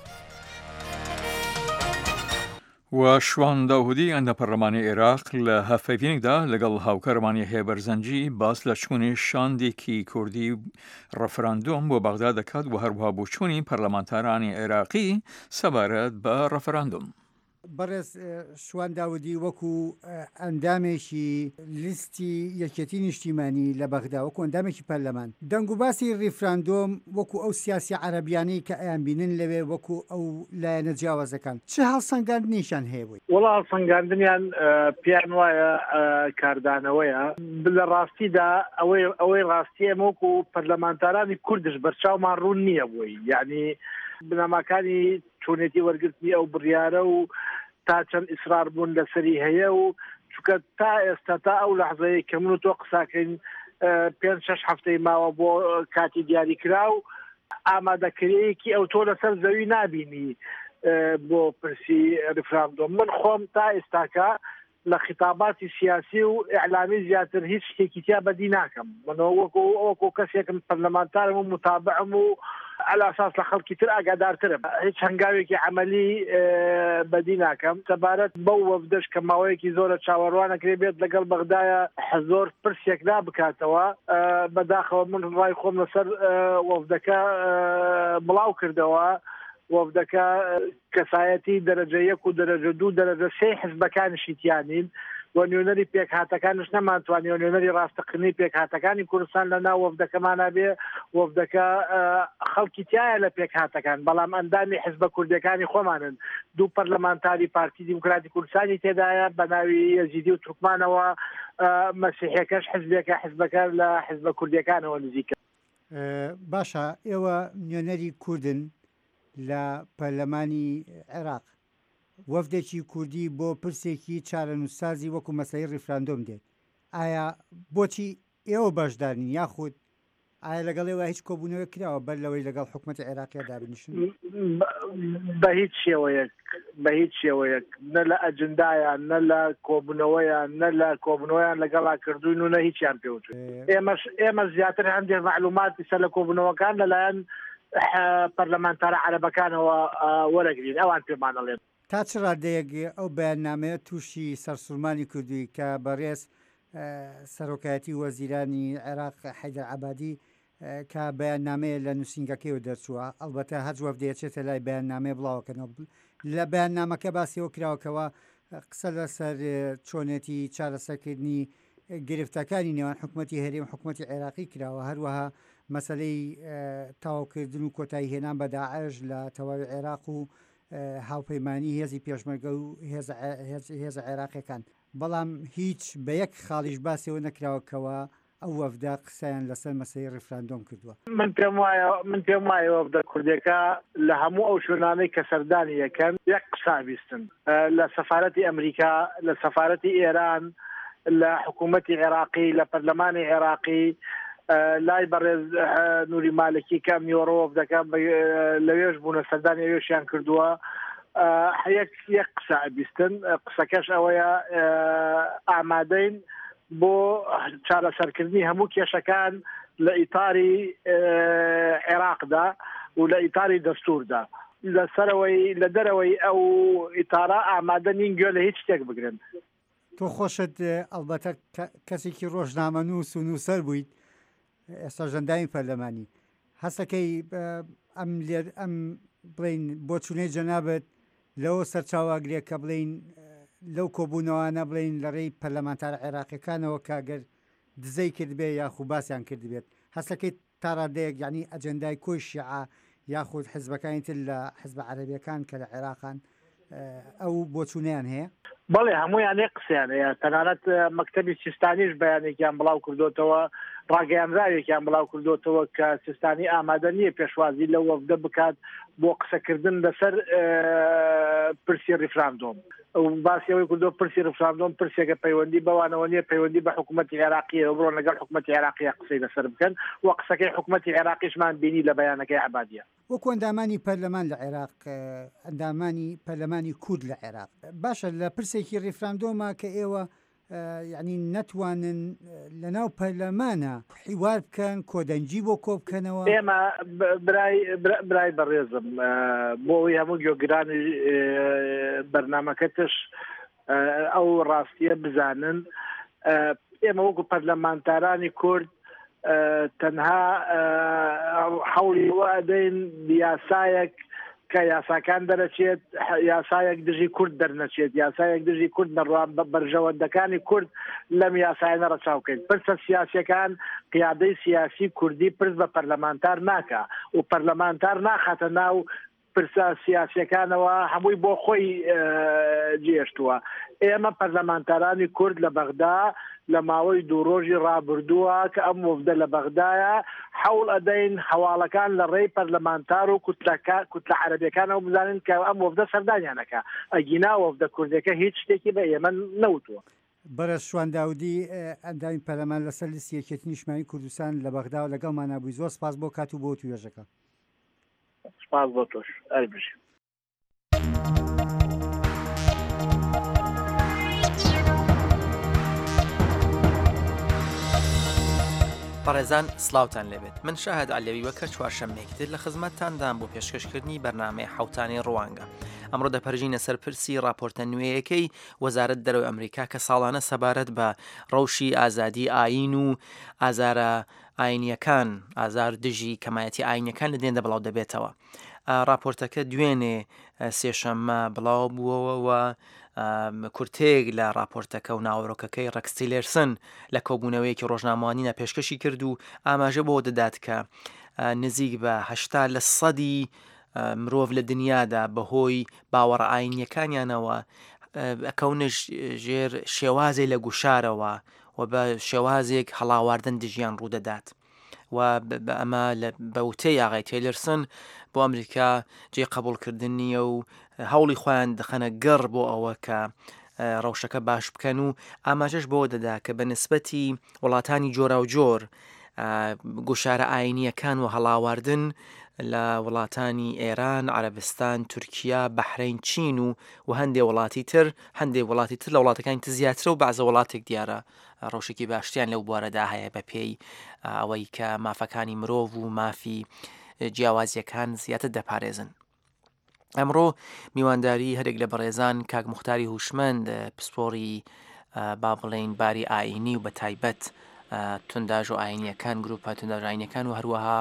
و شوان داودی ئەندە پەرلەمانی عێراق لە هەفتەیەکدا لەگەڵ هاوکارمانی هەیە بەرزەنجی باس لە چوونی شاندێکی کوردی ڕەفراندۆم بۆ بەغدا دەکات و هەروەها بۆ چوونی پەرلەمانتارانی عێراقی سەبارەت بە ڕەفراندۆم. بەڕێز شوان داودی وەکو ئەندامێکی لیستی یەکێتی نیشتیمانی لە بەغدا وەکو ئەندامێکی پەرلەمان دەنگ و باسی ریفراندۆم وەکو ئەو سیاسی عەرەبیانەی کە ئەیان بینن لەوێ وەکو ئەو لایەنە جیاوازەکان چه هەڵسەنگاندنیشان هەیە بووی؟ وەڵا هەڵسەنگاندنیان پیان وایە کاردانەوەیە لە ڕاستیدا ئەوەی ئەوەی ڕاستیە وەکو پەرلەمانتارانی کوردش بەرچاومان ڕوون نییە بووی یعنی بنامەکانی چۆنێتی وەرگرتنی ئەو بڕیارە و تا چەند ئیسرار بوون لەسەری هەیە و چونکە تا ئێستا تا ئەو لەحزەیە کە من و تۆ قساکەین پێنج شەش هەفتەی ماوە بۆ کاتی دیاریکرا و ئامادەکرەیەکی ئەو تۆ لەسەر زەوی نابینی بۆ پرسی ریفراندۆم. من خۆم تا ئێستاکە لە خطاباتی سیاسی و ئیعلامی زیاتر هیچ شتێکی تیا بەدی ناکەم. من وەکو وەکو کەسێکم پەرلەمانتارم و متابعم و على ئاساس لە خەڵکی تر ئاگادارترم. هیچ هەنگاوێکی عملی بەدی ناکەم. سەبارەت بەو وەفدەش کە ماوەیەکی زۆرە چاوەڕوانەکرێ بێت لەگەڵ بەغدایە زۆر پرسێک نابکاتەوە. بەداخەوە من ڕای خۆم لەسەر وەفدەکە بڵاو کردەوە. وەفدەکە کەسایەتی دەرەجە یەک و دەرەجە دوو دەرەجە سێ حزبەکانیشی تیانین و نوێنەری پێکهاتەکانش نەمانتوانێت و نوێنەری ڕاستەقینەی پێکهاتەکانی کوردستان لە ناو وەفدەکەمانە بێ. وەفدەکە خەڵکی تایە لە پێکهاتەکان، بەڵام ئەندامی حزبە کوردەکانی خۆمانن. دوو پەرلەمانتاری پارتی دیموکراتی کوردستانی تێدایە بە ناوی یەزیدی و تورکمانەوە، مەسیحیەکەش حزبێکە حزبەکە لە حزبە کوردەکانەوە نزیکە. باشە، ئێوە نوێنەری کوردن لە پەرلەمانی عێراق، وەفدێکی کوردی بۆ پرسێکی چارەنووسسازی وەکو مەسەلەی ڕیفراندۆم دێت. ئایا بۆچی ئێوە بەشدارنین یاخود ئایا لەگەڵێەوە هیچ کۆبوونەوە کراوە بەر لەوەی لەگەڵ حکوومەتی عێراقیە دابنیشن؟ بە هیچ شێوەیەک بە هیچ شێوەیەک نە لە ئەجندایان نە لە کۆبوونەوەیان نە لە کۆبوونەوەیان لەگەڵا کردوین و نە هیچیان پێوتون. ئێمەش ئێمە زیاتر هەندێک معلوماتی سەر لە کۆبوونەوەکان لەلایەن پەرلەمانتارە عەرەبەکانەوە وەرەگرین، ئەوان پێمان دەڵێن. تا چ ڕادەیەک ئەو بەیاننامەیە تووشی سەرسوورمانی کردووی کە بەڕێز سەرۆکایەتی وەزیرانی عێراق حەیدەر عەبادی کە بەیاننامەیە لە نووسینگەکەیەوە دەرچووە، ئەڵبەتە هەر وەفدەیەچێتە لای بەیاننامەیە بڵاوەکەنەوە. لە بەیاننامەکە باسیەوە کراوەکەوە قسە لەسەر چۆنێتی چارەسەرکردنی گرفتەکانی نێوان حکوومەتی هەرێم و حکوومەتی عێراقی کراوە، هەروەها مەسەلەی تاواوکردن و کۆتایی هێنان بە داعش لە تەواوی عێراق و هاوپەیمانی هێزی پێشمەرگە و هێزە عێراقیەکان. بەڵام هیچ بە یەک خاڵیش باسیەوە نەکراوەکەوە ئەو وەفدا قسەیان لەسەر مەسەلەی ڕیفراندۆم کردووە. من پێم وایە من پێم وایە وەفدە کوردەکە لە هەموو ئەو شوێنانەی کە سەردانی یەکەن یەک قسا بیستن لە سەفارەتی ئەمریکا، لە سەفارەتی ئێران، لە حکوومەتی عێراقی، لە پەرلەمانی عێراقی، لای بەڕێز نووری مالکی کە میۆڕۆف دەکەم لەوێش بوونە سەردانی ئەوێشیان کردووە. یەک قسە بیستن، قسەکەش ئەوەیە ئامادەین بۆ چارەسەرکردنی هەموو کێشەکان لە ئیتاری عێراقدا و لە ئیتاری دەستوردا. لەسەرەوەی لە دەرەوەی ئەو ئیتارە ئامادە نین گوێ لە هیچ شتێک بگرن. تۆ خۆشت ئەڵبەتە کەسێکی ڕۆژنامە نووس و نووسەر بوویت، ئێستا ژەندامی پەرلەمانی، هەستەکەی ئەم لێر ئەم بڵین بۆ چونەی جەنابەت لەوە سەرچاواگرێت کە بڵین لەو کۆبوونەوەانە بڵین لە ڕێی پەرلەمانتار عێراقیەکانەوە کاگەر دزەی کردبێ یاخو باسییان کردبێت، هەستەکەی تا ڕادەیەک یعنی ئەجەندای کۆی شیعە یاخود حزبەکانی تر لە حزب عەرەبیەکان کە لە عێراقان ئەو بۆ چونەیان هەیە؟ بەڵێ هەمویان ێ قسەیان هەیە. تەنانەت مەکتەبی سیستانیش بەیانێکیان بڵاو کردوتەوە، ڕاگەیانراوێکیان بڵاو کردوتەوە کە سیستانی ئامادە نییە پێشوازی لە وەفدە بکات بۆ قسەکردن لەسەر پرسی ریفراندۆم. باسیەوەی کردو پرسی ریفراندۆم پرسێکە پەیوەندی بەوانەوە نیە، پەیوەندی بە حکوومەتی عێراقیە، بڕۆن لەگەڵ حکوومەتی عێراقیە قسەی لەسەر بکەن و قسەکەی حکوومەتی عێراقیشمان بینی لە بەیانەکەی عەبادیە. وەکو ئەندامانی پەرلەمان لە عێراق، ئەندامانی پەرلەمانی کورد لە عێراق، باشە لە پرسێکی ریفراندۆمە کە ئێوە یعنی نەتوانن لەناو پەرلەمانە حیوار بکەن، کۆدەنجی بۆ کۆ بکەنەوە. ئێمە برای بەڕێزم بۆەوەی هەموو گوێگرانی بەرنامەکەتش ئەو ڕاستیە بزانن، ئێمە وەکو پەرلەمانتارانی کورد تەنها حەوڵی وەدەین یاسایەک کە یاساکان دەرەچێت، یاسایەک دژی کورد دەرنەچێت، یاسایەک دژی کورد نەڕوان بە بەرژەوەندەکانی کورد لەم یاسایە نەڕەچاوکەین. پرسە سیاسیەکان قیادەی سیاسی کوردی پرس بە پەرلەمانتار ناکە و پەرلەمانتار ناخاتە ناو پرسە سیاسیەکانەوە، هەمووی بۆ خۆی جێشتووە. ئێمە پەرلەمانتارانی کورد لە بەغدا لە ماوەی دوو ڕۆژی ڕابردووە کە ئەم وەفدە لە بەغدایە حەوڵ ئەدەین هەواڵەکان لە ڕێی پەرلەمانتار و کوتلە عەرەبیەکانەوە بزانن کە ئەم وەفدە سەردانیانەکە، ئەگینا وەفدە کوردەکە هیچ شتێکی بە ئێمە نەوتووە. بەرەز شوان داودی ئەندامی پەرلەمان لەسەر لیستی یەکێتی نیشتیمانی کوردستان لە بەغدا و لەگەڵمان نبووی، زۆر سپاس بۆ کات و بۆ توێژەکە. سپاس بۆ تۆش ئەربژی. بەڕێزان سلااوان لەبێت من شاهد عەلەوی وەکە چوارشەممەیەکتر لە خزمەتتاندان بۆ پێشکەشکردنی بەرنامەی حوتانی ڕوانگە. ئەمڕۆ دەپەرژینە سەرپرسی راپۆرتە نوێیەکەی وەزارەت دەرەوەی ئەمریکا کە ساڵانە سەبارەت بە ڕەوشی ئازادی ئاین و ئازارە ئاینیەکان ئازار دژی کەمایەتی ئاینەکان لە دێندە بڵاو دەبێتەوە. راپۆرتەکە دوێنێ سێشەممە بڵاو بووەوە کورتێک لە راپۆرتەکە و ناوەڕۆکەکەی ڕەکس تیلێرسن لە کۆبوونەوەیەکی ڕۆژنامەوانینە پێشکەشی کرد و ئاماژە بۆ دەدات کە نزیک بە هەشتا لە سەدی مرۆڤ لە دنیادا بەهۆی باوەڕە ئاینیەکانیانەوە ئەکەونە ژێر شێوازێک لە گوشارەوە و بە شێوازێک هەڵاواردن دژیان ڕوودەدات. و ئەمە بە وتەی ئاغای تێلرسن بۆ ئەمریکا جێ قبولکردن نییە و هەوڵی خۆیان دەخەنە گەڕ بۆ ئەوە کە ڕەوشەکە باش بکەن و ئاماژەش بۆ دەدا کە بە نسبەتی وڵاتانی جۆرا و جۆر گوشارە ئاینیەکان و هەڵاواردن لە وڵاتانی ئێران، عەرەبستان، تورکیا، بەحرەین، چین و و هەندێک وڵاتی تر هەندێک وڵاتی تر لە وڵاتەکانی تر زیاترە و بەعزە وڵاتێک دیارە ڕەوشێکی باشتیان لەو بوارەدا هەیە بە پێی ئەوەی کە مافەکانی مرۆڤ و مافی جیاوازیەکان زیاتر دەپارێزن. ئەمڕۆ میوانداری هەرێک لە بەڕێزان کاک موختاری هوشمەند پسپۆڕی با بڵێن باری ئاینی و بە تایبەت تونداژ و ئاینیەکان گروپە تونداژ ئاینیەکان و هەروەها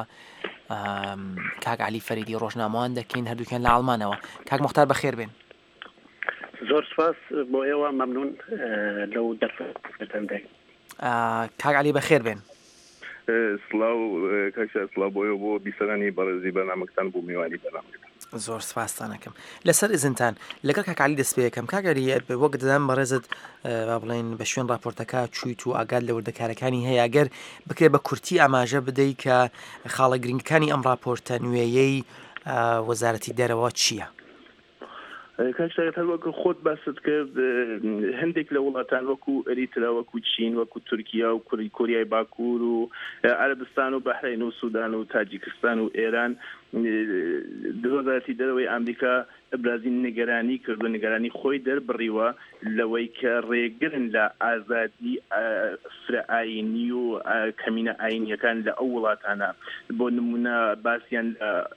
کاک عەلی فەریدی ڕۆژنامەوان دەکەین هەردووکیان لە ئاڵمانەوە. کاک موختار بەخێر بێن. زۆر سپاس بۆ ئێوە مەمنون لەو دەرفەتەندەی. کاک عەلی بەخێر بێن. سڵاو کاکشا سڵاو بۆ ئێوە بۆ بیسەرانی بەڕێزی بەرنامەکەتان بۆ میوانی بەرنامەکەتان. زۆر سپاسانەکەم. لەسەر ئزنتان لەگەڵ کاک عەلی دەست پێ یەکەم. کاک عەلی وەک دەدەم بەڕێزت با بڵێن بە شوێن راپۆرتەکە چویت و ئاگاد لە وردەکارەکانی هەیە ئەگەر بکرێت بە کورتی ئاماژە بدەیت کە خاڵە گرنگەکانی ئەم راپۆرتە نوێیەی وەزارەتی دەرەوە چییە؟ کاکشایەت هەر وەکو خۆت باست کرد هەندێک لە وڵاتان وەکو ئەریترا وەکو چین وەکو تورکیا و کوریای باکوور و عەرەبستان و بەحرەین و سوودان و تاجیکستان و ئێران وەزارەتی دەرەوەی ئەمریکا ئەبرازی نیگەرانی کرد و نیگەرانی خۆی دەربڕیوە لەوەی کە ڕێگرن لە ئازادی فرە ئاینی و کەمینە ئاینیەکان لە ئەو وڵاتانە. بۆ نمونە باسییان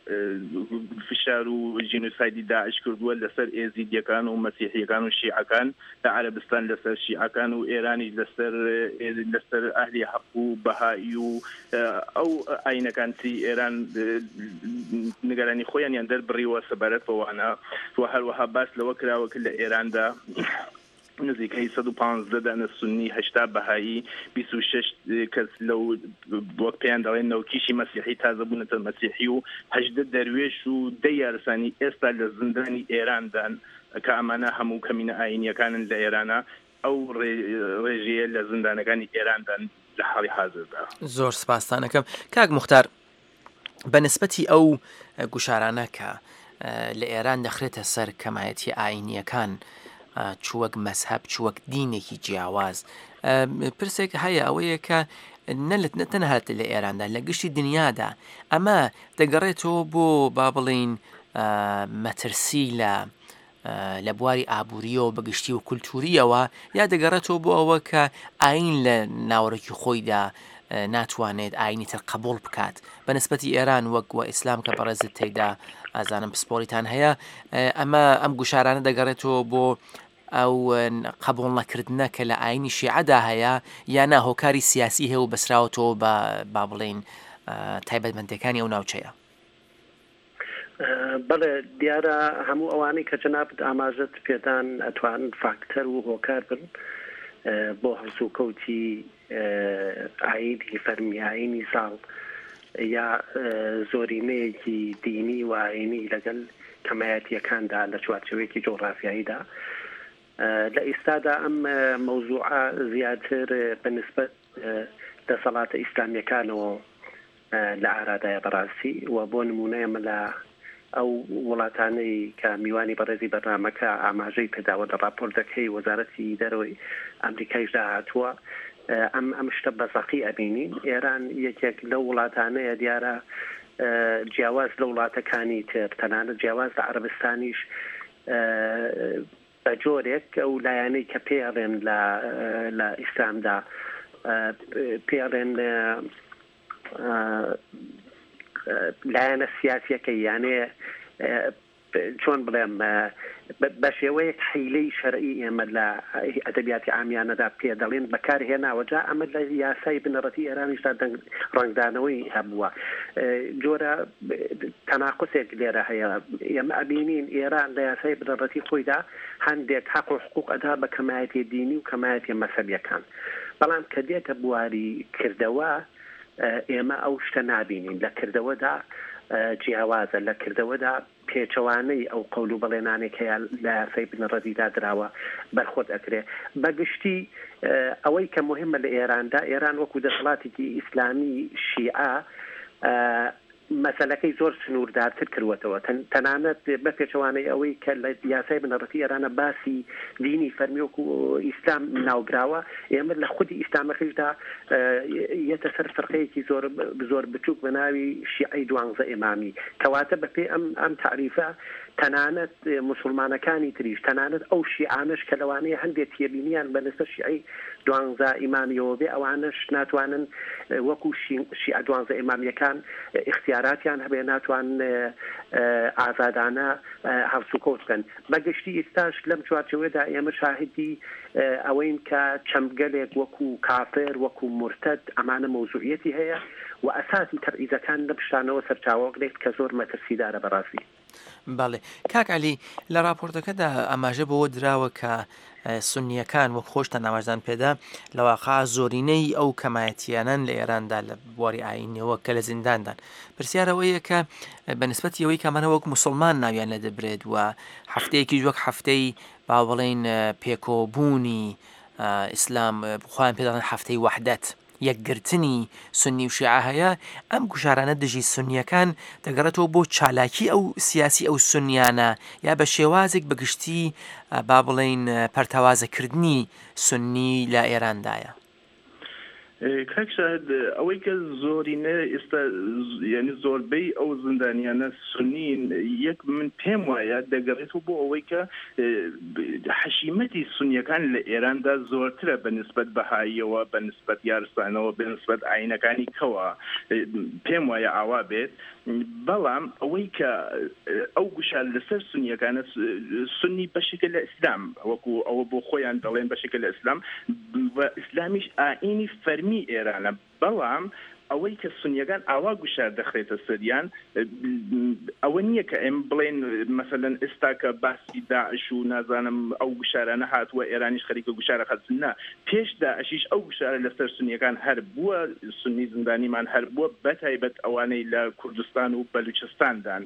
فشار و ژینۆسایدی داعش کردووە لەسەر ئێزیدیەکان و مەسیحیەکان و شیعەکان، لە عەرەبستان لەسەر شیعەکان و ئێرانی لەسەر لەسەر ئەهلی حەق و بەهایی و ئەو ئاینەکان تری ئێران نیگەرانی خۆیان دەربڕیوە سەبارەت بەوانە. و هەروەها باس لەوە کراوە کە لە ئێراندا نزیکەی سەد و پانزدە دانە سونی هەشتا بەهایی بیست و شەش کەس لەو وەک پێیان دەڵێن نەوکیشی مەسیحی تازە بوونەتە مەسیحی و هەژدە دەروێش و دە یارسانی ئێستا لە زندانی ئێراندان کە ئەمانە هەموو کەمینە ئاینیەکانن لە ئێرانە ئەو ڕێژەیە لە زندانەکانی ئێراندان لە حاڵی حاضردا. زۆر سپاسانەکەم. کاک موختار بە نسبەتی ئەو گوشارانە کە لە ئێران دەخرێتە سەر کەمایەتی ئاینیەکان چوەک مەسهەب چوەک دینێکی جیاواز، پرسێک هەیە ئەوەیە کە نەتەنها لە ئێراندا لە گشتی دنیادا ئەمە دەگەڕێتەوە بۆ با بڵێن مەترسی لە لە بواری ئابووریەوە بەگشتی و کولتوریەوە یا دەگەڕێتەوە بۆ ئەوە کە ئاین لە ناوەڕێکی خۆیدا ناتوانێت ئاینی تر قبول بکات بە نسبەتی ئێران وەک وە ئیسلام کە بەڕێزت تێیدا ئازانم پسپۆریتان هەیە. ئەمە ئەم گوشارانە دەگەڕێتەوە بۆ ئەو قبول نەکردنە کە لە ئاینی شیعەدا هەیە یانە هۆکاری سیاسی هەیە و بەسراوەتەوە بە با بڵێن تایبەتمەندەکانی ئەو ناوچەیە. بەڵێ دیارە هەموو ئەوانەی کە جەنابەت ئاماژەت پێدان ئەتوان فاکتەر و هۆکار بن بۆ هەڵسو کەوتی ئاینی فەرمی ئاینی ساڵ یا زۆرینەیەکی دینی و ئاینی لەگەڵ کەمایەتیەکاندا لە چوارچێوەیەکی جۆغرافیاییدا. لە ئێستادا ئەم مەوزوعە زیاتر بەنسبەت دەسەڵاتە ئیسلامیەکانەوە لە ئارادایە بەڕاستی و بۆ نمونەیەمە لە ئەو وڵاتانەی کە میوانی بەڕێزی بەرنامەکە ئاماژەی پێداوە لە راپۆرتەکەی وەزارەتی دەرەوەی ئەمریکایشدا هاتووە ئەم ئەم شتە بەزەقی ئەبینین. ئێران یەکێک لەو وڵاتانەیە دیارە جیاواز لە وڵاتەکانی تر تەنانەت جیاواز لە عەرەبستانیش بە جۆرێک ئەو لایەنەی کە پێڵێن لە ئیسلامدا پێڵێن لایەنە سیاسیەکەی یانێ چۆن بڵێم بە شێوەیەک حیلەی شەرعی ئێمە لە ئەدەبیاتی عامیانەدا پێ دەڵێن بەکارهێناوە جا ئەمە لە یاسای بنەڕەتی ئێرانیشدا ڕنگدانەوەی هەبووە جۆرە تەناقوسێک لێرە هەیە ئێمە ئەبینین ئێران لە یاسای بنەڕەتی خۆیدا هەندێک حەق و حقوق ئەدا بە کەمایەتی دینی و کەمایەتی مەسەبیەکان بەڵام کە دێتە بواری کردەوە ئێمە ئەو شتە نابینین لە کردەوەدا جیاوازە لە کردەوەدا پێچەوانەی ئەو قەول و بەڵێنانێک هەیە لە یاسای بنەڕەتیدا دراوە بەرخۆت ئەکرێ بەگشتی ئەوەی کە مهمە لە ئێراندا ئێران وەکو دەسەڵاتێکی ئیسلامی شیعە مەسەلەکەی زۆر سنووردارتر کردوەتەوە تەنانەت بە پێچەوانەی ئەوەی کە لە یاسای بنەڕەتی ئێرانە باسی دینی فەرمی وەکو ئیسلام ناوگراوە ئێمە لە خودی ئیسلامەکەشدا یەتە سەر فەرقەیەکی زۆر زۆر بچووک بە ناوی شیعەی دوانزە ئیمامی کەواتە بەپێ ئەم ئەم تعریفە تەنانەت موسڵمانەکانی تریش تەنانەت ئەو شیعانش کە لەوانەیە هەندێک تێبینیان بە لەسەر شیعەی دوانزە ئیمامیەوە بێ ئەوانش ناتوانن وەکو شیعە دوانزە ئیمامیەکان اختیاراتیان هەبێ ناتوان ئازادانە هەڵسو کۆت بکەن بەگشتی ئێستاش لەم چوارچەوەیەدا ئێمە شاهدی ئەوەین کە چەمگەلێک وەکو کافر وەکو مرتد ئەمانە مەوزوعیەتی هەیە و ئەساسی تەبعیزەکان لە پشتانەوە سەرچاوەگرێت کە زۆر مەترسیدارە بەڕاستی. بەڵێ کاک عەلی لە راپۆرتەکەدا ئاماژە بەوە دراوە کە سونیەکان وەک خۆشتان ئاماژدان پێدا لەواقع زۆرینەی ئەو کەمایەتیانن لە ئێراندا لە بواری ئاینیەوە کە لە زینداندان پرسیارەوەیە کە بەنسبەتی ئەوەی کەمانە وەک موسڵمان ناویان لە دەبرێت و هەفتەیەکی وەک هەفتەی با بڵێن پێکۆبوونی ئیسلام بخوایان پێداڵێن هەفتەی وەحدەت یەکگرتنی سنی و شیعە هەیە ئەم گوشارانە دژی سنیەکان دەگەڕێتەوە بۆ چالاکی ئەو سیاسی ئەو سنیانە یا بە شێوازێک بەگشتی با بڵێن پەرتەوازەکردنی سنی لە ئێراندایە. کاک شاهد ئەوەی کە زۆرینە ئێستا یعنی زۆربەی ئەو زندانیانە سنین یەک من پێم وایە دەگەڕێتەوە بۆ ئەوەی کە حەشیمەتی سنیەکان لە ئێراندا زۆرترە بەنسبەت بەهاییەوە بەنسبەت یارستانەوە بەنسبەت ئاینەکانی کەوە پێم وایە ئاوا بێت بەڵام ئەوەی کە ئەو گوشار لەسەر سنیەکانە سنی بەشێکە لە ئیسلام وەکو ئەوە بۆ خۆیان دەڵێن بەشێکە لە ئیسلام ئیسلامیش ئاینی فەرمی ئێرانە بەڵام ئەوەی کە سنیەکان ئاوا گوشار دەخرێتە سەریان ئەوە نییە کە ئێم بڵێن مەسەلەن ئێستا کە باسی داعش و نازانم ئەو گوشارانە هاتووە ئێرانیش خەریکە گوشارە خەزنە پێشدا ئەشیش ئەو گوشارە لەسەر سنیەکان هەر بووە سنی زندانیمان هەر بووە بەتایبەت ئەوانەی لە کوردستان و بەلوچستاندان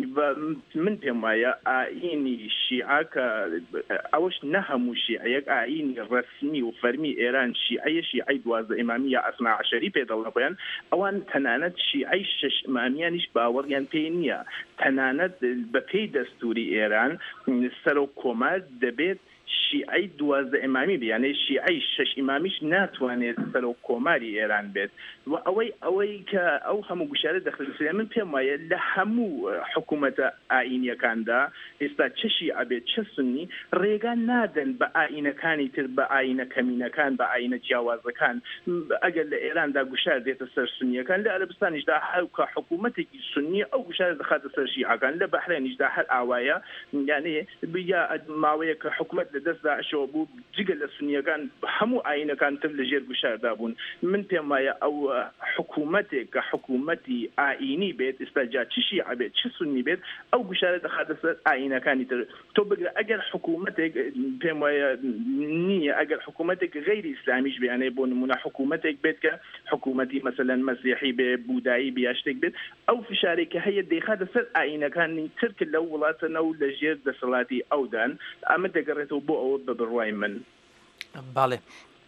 من پێم وایە ئاینی شیعە کە ئەوەش نە هەموو شیعەیەک ئاینی ڕەسمی و فەرمی ئێران شیعەیە شیعەی دوازدە ئیمامی یا ئەسنا عەشەری پێدەڵێن خۆیان ئەوان تەنانەت شیعەی شەش ئیمامیانیش باوەڕیان پێ نییە تەنانەت بە پێی دەستوری ئێران سەر و کۆمار دەبێت شیعەی دوازدە ئیمامی بیانێ شیعەی شەش ئیمامیش ناتوانێت سەر و کۆماری ئێران بێت و ئەوەی ئەوەی کە ئەو هەموو گوشارە دەخلێت من پێم وایە لە هەموو حکوومەتە ئاینیەکاندا ئێستا چه شیعە بێت چه سنی ڕێگان نادەن بە ئاینەکانی تر بە ئاینە کەمینەکان بە ئاینە جیاوازەکان ئەگەر لە ئێراندا گوشار دێتە سەر سنیەکان لە عەرەبستانیشدا هەروکە حکوومەتێکی سنی ئەو گوشارە دەخاتە سەر شیعەکان لە بەحرێنیشدا هەر ئاوایە یانێ بیا ماوەیە کە حکوومەت دەست داعشەوە بوو جگە لە سنیەکان هەموو ئاینەکان تر لەژێر گوشاردا بوون من پێم وایە ئەو حکوومەتێک کە حکوومەتی ئاینی بێت ئێستا جا چ شیعە بێت چ سنی بێت ئەو گوشارە دەخاتە سەر ئاینەکانی تر تۆ بگرە ئەگەر حکوومەتێک پێم وایە نییە ئەگەر حکوومەتێک غەیری ئیسلامیش بێیانێ بۆ نمونە حکوومەتێک بێت کە حکوومەتی مەسەلەن مەسیحی بێ بودایی بیا شتێک بێت ئەو فشارێکە هەیە دەیخاتە سەر ئاینەکانی تر کە لەو وڵاتەنە و لەژێر دەسەڵاتی ئەودان ئەمە دەگەڕێتەوە بۆ ئەوە بە بڕوای من. باڵێ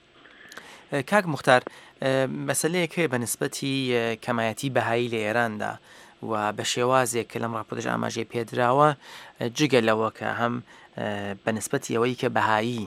کاک موختار مەسەلەیەک هەیە بە نسبەتی کەمایەتی بەهایی لە ئێراندا و بە شێوازێک کە لەم ڕاپۆرتەش ئاماژەی پێدراوە جگە لەوە کە هەم بە نسبەتی ئەوەی کە بەهایی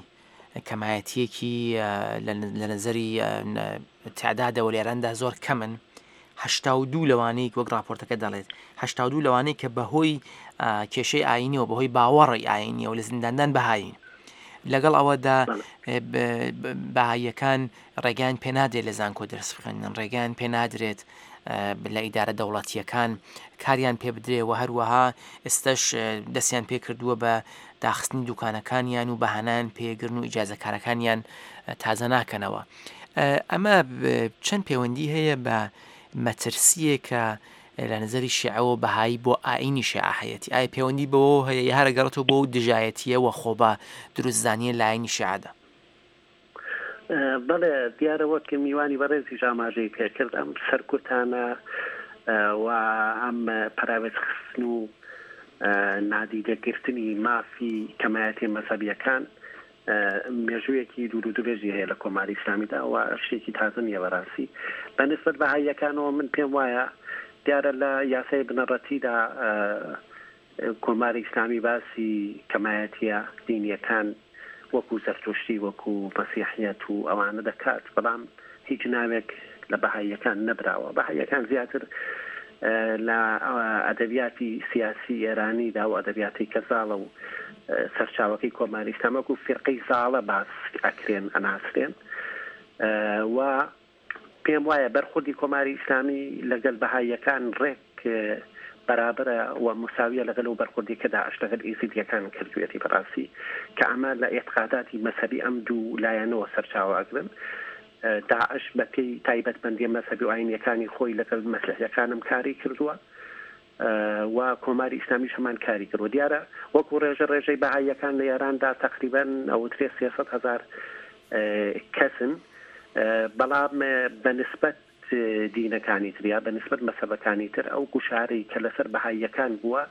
کەمایەتیەکی لە نظری تعدادەوە لە ئێراندا زۆر کەمن هەشتا و دوو لەوانەیە وەک راپۆرتەکە دەڵێت هەشتا و دوو لەوانەیە کە بەهۆی کێشەی ئاینیەوە بەهۆی باوەڕی ئاینیە و لە زینداندان بەهاین لەگەڵ ئەوەدا بەهاییەکان ڕێگان پێنادرێت لە زانکۆ دەرس بخێنن ڕێگان پێنادرێت لە ئیدارە دەوڵەتیەکان کاریان پێ بدرێ و هەروەها ئێستش دەستیان پێ کردووە بە داخستنی دوکانەکانیان و بەهانان پێگرن و ئیجازەکارەکانیان تازە ناکەنەوە. ئەمە چەند پەیوەندی هەیە بە مەترسیە کە لە نظری شیعەوە بەهایی بۆ ئاینی شیعەتی ئایا پەیوەندی بەوە هەیە یا هەرەگەڕێتەوە بۆ دژایەتیەوە خۆبە دروستزانیە لە ئاینی شیعەدا؟ بەڵێ دیارەوە کە میوانی بەڕێزی ئاماژەی پێکرد ئەم سەرکوتانە و ئەم پەراوێز خستن و نادیدەگرتنی مافی کەمایەتی مەزهەبیەکان مێژوویەکی دوور و درێژی هەیە لە کۆماری ئیسلامیدا و شتێکی تازە نیە بەڕاستی بەنسبەت بە هاییەکانەوە من پێم وایە دیارە لە یاسای بنەڕەتیدا کۆماری ئیسلامی باسی کەمایەتیە دینیەکان وەکو زەرتشتی وەکو مەسیحیەت و ئەوانە دەکات بەڵام هیچ ناوێک لە بەهاییەکان نەبراوە بەهاییەکان زیاتر لە ئەدەبیاتی سیاسی ئێرانیدا و ئەدەبیاتی کەزاڵە و سەرچاوەکەی کۆماری ئیسلام وەکو فێرقەی زاڵە باس ئەکرێن ئەناسرێن و پێم وایە بەرخوردی کۆماری ئیسلامی لەگەڵ بەهاییەکان ڕێک بەرابرە و مساویە لەگەڵ و بەرخوردیکەدا ئەش لەگەڵ ئیزیدیەکان کردوێتی بەڕاستی کە ئەمە لە ئێتقاداتی مەسەبی ئەم دوو لایەنەوە سەرچاوە ئەگرن داعش بە پێی تایبەتمەندی مەسەبی و ئاینیەکانی خۆی لەگەڵ مەسلحیەکانم کاری کردووە و کۆماری ئیسلامی هەمان کاری کردوە دیارە وەکو ڕێژە ڕێژەی بەهاییەکان لە ئێراندا تقریبا ئەوترێ سێسەد هەزار کەسن بەڵام بەنسبەت دینەکانی تریا بەنسبەت مەسەبەکانی تر ئەو گوشارەی کە لەسەر بەهاییەکان بووە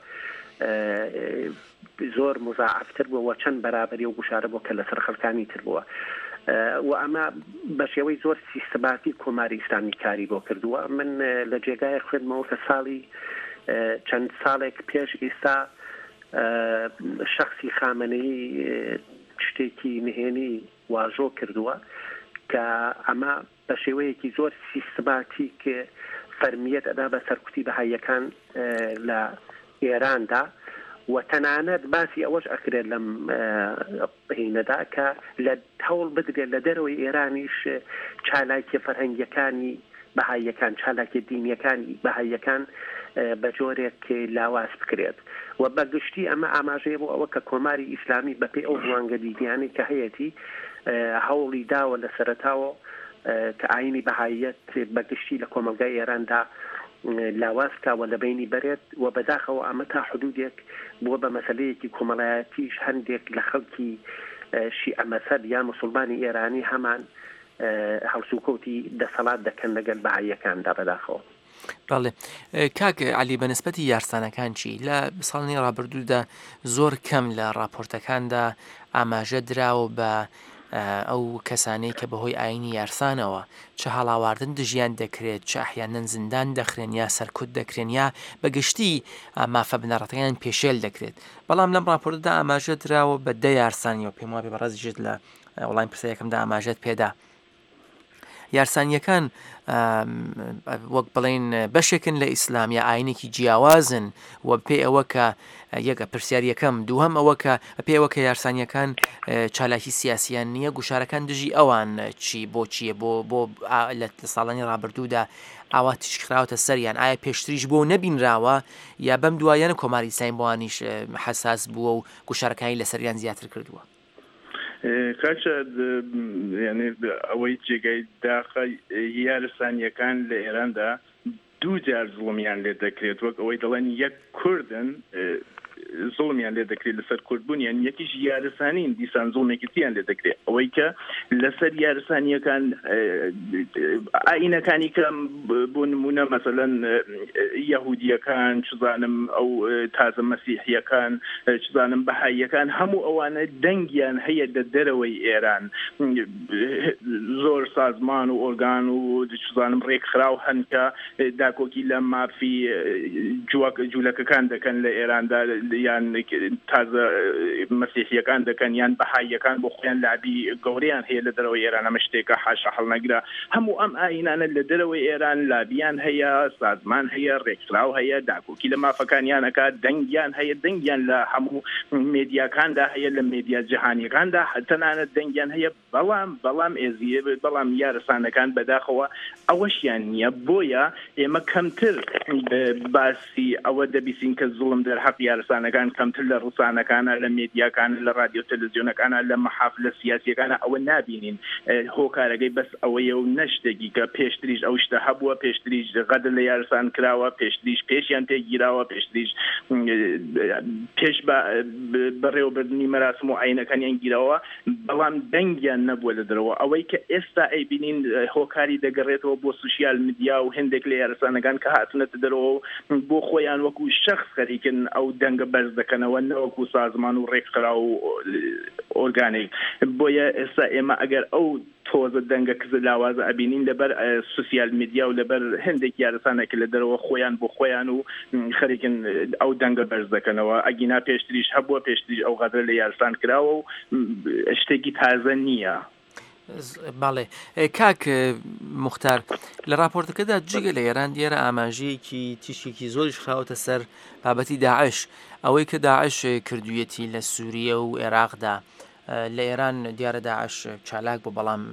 زۆر مزاعفتر بووە چەند بەرابەری و گوشارە بووە کە لەسەر خەڵکانی تر بووە و ئەمە بە شێوەی زۆر سیستەماتی کۆماری ئیسلامی کاری بۆ کردووە من لە جێگای خوێنمەوە کە ساڵی چەند ساڵێک پێش ئێستا شخصی خامنەی شتێکی نهێنی واژۆ کردووە کە ئەمە بە شێوەیەکی زۆر سیستەماتیک فەرمیەت ئەدا بە سەرکوتی بەهاییەکان لە ئێراندا و تەنانەت باسی ئەوەش ئەکرێت لەم هینەدا کە لە هەوڵ بدرێت لە دەرەوەی ئێرانیش چالاکی فەرهەنگیەکانی بەهاییەکان چالاکی دینیەکانی بەهاییەکان بە جۆرێک لاواز بکرێت و بەگشتی ئەمە ئاماژەیە بۆ ئەوە کە کۆماری ئیسلامی بەپێی ئەو ڕوانگە دیدیانی کە هەیەی هەوڵی داوە لە سەرەتاوە کە ئاینی بەهاییەت بەگشتی لە کۆمەلگای ئێراندا لاواز کاوە لە بینی بەرێت و بەداخەوە ئەمە تا حدودێک بووە بە مەسەلەیەکی کۆمەڵایەتیش هەندێک لە خەڵکی شیعە مەسەب یا موسڵمانی ئێرانی هەمان هەڵسوکەوتی دەسەڵات دەکەن لەگەڵ بەهاییەکاندا بەداخەوە. بەڵێ کاک عەلی بەنسبەتی یارسانەکان چی لە ساڵی ڕابردوودا زۆر کەم لە راپۆرتەکاندا ئاماژە دراوە بە ئەو کەسانەی کە بەهۆی ئاینی یارسانەوە چه هەڵاواردن دژیان دەکرێت چه ئەحیانەن زیندان دەخرێن یا سەرکوت دەکرێن یا بەگشتی مافە بنەڕەتەکان پێشێل دەکرێت بەڵام لەم راپۆرتدا ئاماژە دراوە بە دە یارسانیەوە پێم وابێ بەڕێزیشت لە وەڵامی پرسیارەکەمدا ئاماژەت پێدا یارسانیەکان وەک بڵێن بەشێکن لە ئیسلام یا ئاینێکی جیاوازن و پێ ئەوە کە یەکە پرسیاریەکەم دووهەم ئەوە کە پێ ئەوە کە یارسانیەکان چالاکی سیاسیان نییە گوشارەکان دژی ئەوان چی بۆ چییە بۆ بۆ لە ساڵانی ڕابردوودا ئاوا تشکراوتە سەریان ئایا پێشتریش بۆ نەبینراوە یا بەم دوایانە کۆماری ساین بۆوانیش حساس بووە و گوشارەکانی لە سەریان زیاتر کردووە کاچە یعنی ئەوەی جێگەی داخە یارسانیەکان لە ئێراندا دوو جار زڵمیان لێ دەکرێت وەک ئەوەی دەڵێن یەک کوردن زڵمیان لێ دەکرێت لەسەر کوردبوونیان یەکیش یارسانین دیسان زڵمێکیان لێ دەکرێت ئەوەی کە لەسەر یارسانیەکان ئاینەکانی کە بۆ نمونە مەسەلەن یەهودیەکان چزانم ئەو تازە مەسیحیەکان چزانم بەهاییەکان هەموو ئەوانە دەنگیان هەیە لە دەرەوەی ئێران زۆر سازمان و ئۆرگان و چزانم ڕێکخراو هەنکە داکۆکی لە مافی جوولەکەکان دەکەن لە ئێراندا یان تازە مەسیحیەکان دەکەن یان بەهاییەکان بۆ خۆیان لابی گەورەیان هەیە لە دەرەوەی ئێران ئەمە شتێکە حاشا هەڵنەگرە هەموو ئەم ئاینانە لە دەرەوەی ئێران لابیان هەیە سازمان هەیە ڕێکخراو هەیە داکۆکی لە مافەکانیانەکە دەنگیان هەیە دەنگیان لە هەموو مێدیاکاندا هەیە لە مێدیا جیهانیەکاندا تەنانەت دەنگیان هەیە بەڵام بەڵام ئێزیە بەڵام یارسانەکان بەداخەوە ئەوەشیان نییە بۆیە ئێمە کەمتر باسی ئەوە دەبیستین کە زوڵم دەرحەق یارسانەکان کەمتر لە ڕووسانەکانە لە مێدیاکان لە رادیۆ تەلەڤیزیۆنەکانە لە مەحافل سیاسیەکانە ئەوە نابینین هۆکارەکەی بەس ئەوەیە و نەشتێکی کە پێشتریش ئەو شتە هەبووە پێشتریش غەدر لە یارسان کراوە پێشتریش پێشیان تێگیراوە پێشتریش پێش بەڕێوەبردننی مەراسم و عینەکانیان گیرەوە بەڵام دەنگیان نەبووە لە دەرەوە ئەوەی کە ئێستا ئەیبینین هۆکاری دەگەڕێتەوە بۆ سوسیال میدیا و هەندێک لە یارسانەکان کە هاتنەتە دەرەوە بۆ خۆیان وەکو شەخص خەریکن ئەو دەنگە بەرز دەکەنەوە نەوەکو سازمان و ڕێکخرا و ئۆرگانیک بۆیە ئێستا ئێمە ئەگەر ئەو تۆزە دەنگە کز لاوازە ئەبینین لەبەر سوسیال میدیا و لەبەر هەندێک یارسانێک لە دەرەوە خۆیان بۆ خۆیان و خەریکن ئەو دەنگە بەرز دەکەنەوە ئەگینا پێشتریش هەبووە پێشتریش ئەو غەدر لە یارسان کراوە و شتێکی تازە نییە. باڵێ کاک مختار لە راپۆرتەکەدا جگە لە ئێران دیێرە ئاماژەیەکی تیشێکی زۆریش خراوەتە سەر بابەتی داعش ئەوەی کە داعش کردوویەتی لە سووریە و عێراقدا لە ئێران دیارە داعش چالاک بۆ بەڵام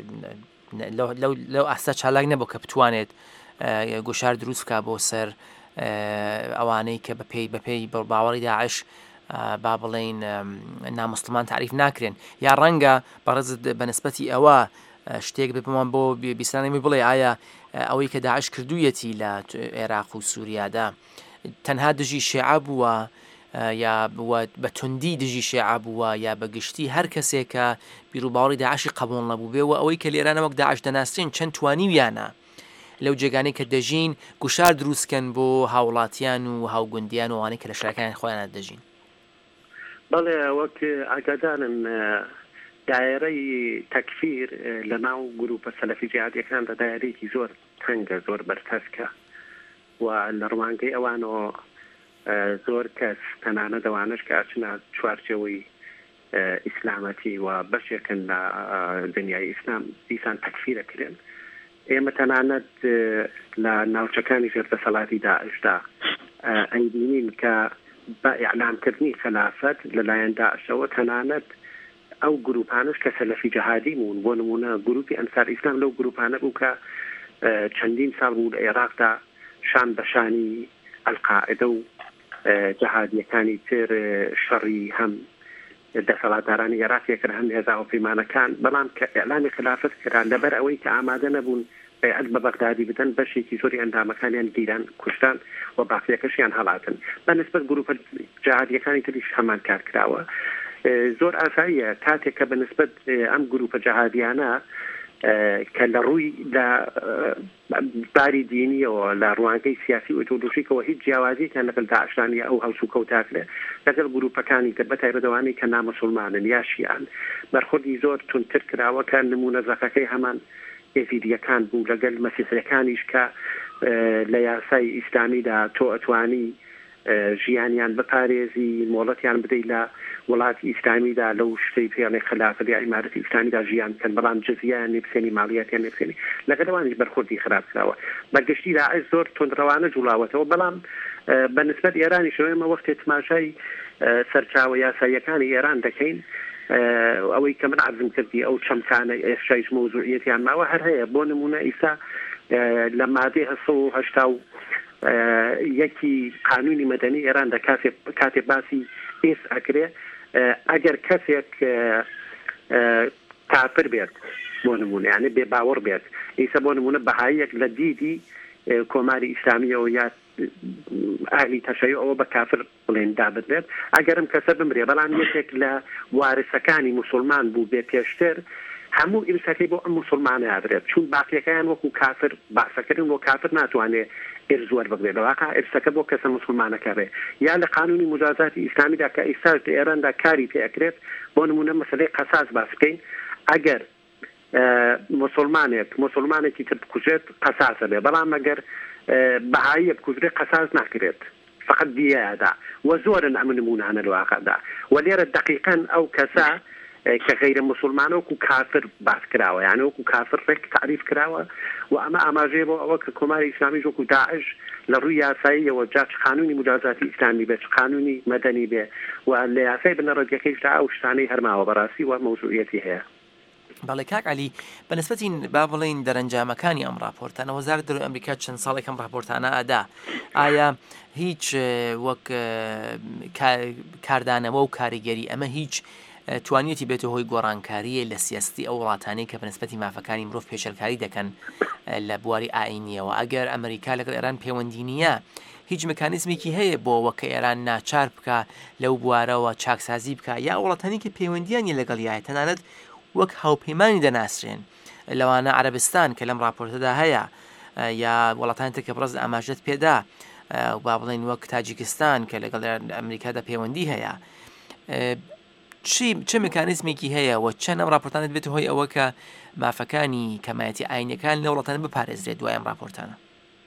لەو ئاستا چالاک نەبوو کە بتوانێت گۆشار دروست بکە بۆ سەر ئەوانەی کە بەپێی بەپێی باوەڕی داعش با بڵێن نامسلمان تعریف ناکرێن یا ڕەنگە بەڕێزت بەنسبەتی ئەوە شتێک بپمان بۆ بیستانەمی بڵێ ئایا ئەوەی کە داعش کردوویەتی لە عێراق و سووریادا تەنها دژی شیعە بووە یا بە توندی دژی شیعە بووە یا بەگشتی هەر کەسێکە بیرروباوەڕی داعشی قبول نەبوو بێەوە ئەوەی کە لێرانە وەک داعش دەناسرێن چەند توانیویانە لەو جێگانەی کە دەژین گوشار دروستکەن بۆ هاوڵاتیان و هاوگوندیان و ئەوانەی کە لە شارەکان خۆیانە دەژین. بەڵێ وەک ئاگادارن دایرەی تەکفیر لە ناو گروپە سەلەفی جیهادیەکاندا دایرەیەکی زۆر تەنگە زۆر بەرتەسکە و لە ڕوانگەی ئەوانەوە زۆر کەس تەنانە دەوانش کە ئاچنە چوارچەوەی ئیسلامەتی و بەشێکن لە دنیای ئیسلام دیسان تەکفیرەکرێن ئێمە تەنانەت لە ناوچەکانی ژێردەسەڵاتی داعشدا ئەیبینین کە بە ئیعلامکردنی خلافەت لەلایەن داعشەوە تەنانەت ئەو گروپانش کە سەلەفی جەهادی بوون بۆ نمونە گروپی ئەنسار ئیسلام لەو گروپانە بوو کە چەندین ساڵ بوو لە عێراقدا شان بەشانی ئەلقاعدە و جەهادیەکانی تر شەڕی هەم دەسەڵاتدارانی عێراقیە کرد هەم هێزاوە پەیمانەکان بەڵام کە ئیعلامی خلافەت کران لەبەر ئەوەی کە ئامادە نەبوون بەیعەت بە بەغدادی بدەن بەشێکی زۆری ئەندامەکانیان گیران کوشتان و باقیەکەشیان هەڵاتن بەنسبەت گروپە جەهادیەکانی تریش هەمان کار کراوە زۆر ئاساییە کاتێک کە بەنسبەت ئەم گروپە جەهادیانە کە لە ڕووی لە باری دینیەوە لە ڕوانگەی سیاسی و ئۆیدۆلۆژیکەوە هیچ جیاوازیەکیان لەگەڵ داعشانی ئەو هەڵسو کەوتاکرێ لەگەڵ گروپەکانی تر بەتایبەتەوانەی کە نامسڵمانن یا شیعان بەرخوردی زۆر تونتر کراوە کە نمونە زەقەکەی هەمان ئێزیدیەکان بوو لەگەڵ مەسیحیەکانیش کە لە یاسای ئیسلامیدا تۆ ئەتوانی ژیانیان بپارێزی مۆڵەتیان بدەیت لە وڵاتی ئیسلامیدا لەو شتەی پێڵێ خلافەت یا ئیمارەتی ئیسلامیدا ژیان کەن بەڵام جزییان نێبسێنی ماڵیاتیان نێبسێنی لەگەڵەوانیش بەرخوردی خراپ کراوە بەگشتی داعش زۆر تندڕەوانە جوڵاوەتەوە بەڵام بەنسبەت ئێرانی شەوەمە وەختێ تماشای سەرچاوە یاساییەکانی ئێران دەکەین ئەوەی کە من عەرزم کردی ئەو چەمکانە ئێشایش مۆزوعیەتیان ماوە هەر هەیە بۆ نمونە ئیسا لە مادەی هەسە و هەشتا و یەکی قانونی مەدەنی ئێراندا کاتێ باسی ئێس ئەکرێ ئەگەر کەسێک کافر بێت بۆ نمونە یعنی بێ باوەڕ بێت ئیسا بۆ نمونە بەهاییەک لە دیدی کۆماری ئیسلامیەوە یا ئاهلی تەشەیع ئەوە بە کافر بڵێن دابت بێت ئەگەرم کەسە بمرێ بەڵام یەکێک لە وارثەکانی موسڵمان بوو بێ پێشتر هەموو ئیرسەکەی بۆ ئەم موسڵمانە ئادرێت چون باقیەکەیان وەکو کافر باسەکردن بۆ کافر ناتوانێت ئێرزوەر بگرێت بەواقع ئیرسەکە بۆ کەسە موسڵمانەکە بێ یا لە قانونی مجازاتی ئیسلامیدا کە ئێستاش لە ئێراندا کاری پێکرێت بۆ نمونە مەسەلەی قەساس باس بکەین ئەگەر مسلمانێک مسلمانێکی تر بکوژێت قەساسە بێ بەڵام ئەگەر بەهاییە بکوژرێت قەساس ناکرێت فقط دیادا وزورا أمنمون عن الواقع دا وليرى دقيقا أو كسا كغير مسلمان وكو كافر باس كراوة يعني وكو كافر رك تعريف كراوة وأما أما جيبه أو ككماري إسلامي وكو داعش للرياسية وجات قانوني مجازات إسلامي بس قانوني مدني به واللياسي بنرد كيف تعاوش ثاني هرما وبراسي وموضوعيتي هي بەڵێ کاک علی بەنسبەتی با بڵێن دەرەنجامەکانی ئەم راپۆرتانە وەزارەت دەرۆی ئەمریکا چەند ساڵێک ئەم راپۆرتانە ئادا ئایا هیچ وەک کاردانەوە و کاریگەری ئەمە هیچ توانیەتی بێتە هۆی گۆڕانکاریە لە سیاستی ئەو وڵاتانەی کە بەنسبەتی مافەکانی مرۆڤ پێشەلکاری دەکەن لە بواری ئاینیەوە ئەگەر ئەمریکا لەگەڵ ئێران پەیوەندی نییە هیچ مکانیزمێکی هەیە بۆ وەکە ئێران ناچار بکە لەو بوارەوە چاکسازی بکە یا وڵاتانی کە پەیوەندیانی لەگەڵ یایە تەنانەت وەک هاوپەیمانی دەناسرێن لەوانە عەرەبستان کە لەم راپۆرتەدا هەیە یا وڵاتانی تر کە بڕز ئاماژەت پێدا با بڵێن وەک تاجیکستان کە لەگەڵ ئەمریکادا پەیوەندی هەیە چی چه مکانیزمێکی هەیە و چەند ئەم راپۆرتانت بێت هۆی ئەوە کە مافەکانی کەمایەتی ئاینەکان لە وڵاتانە بپارێزرێت دوای ئەم راپۆرتانە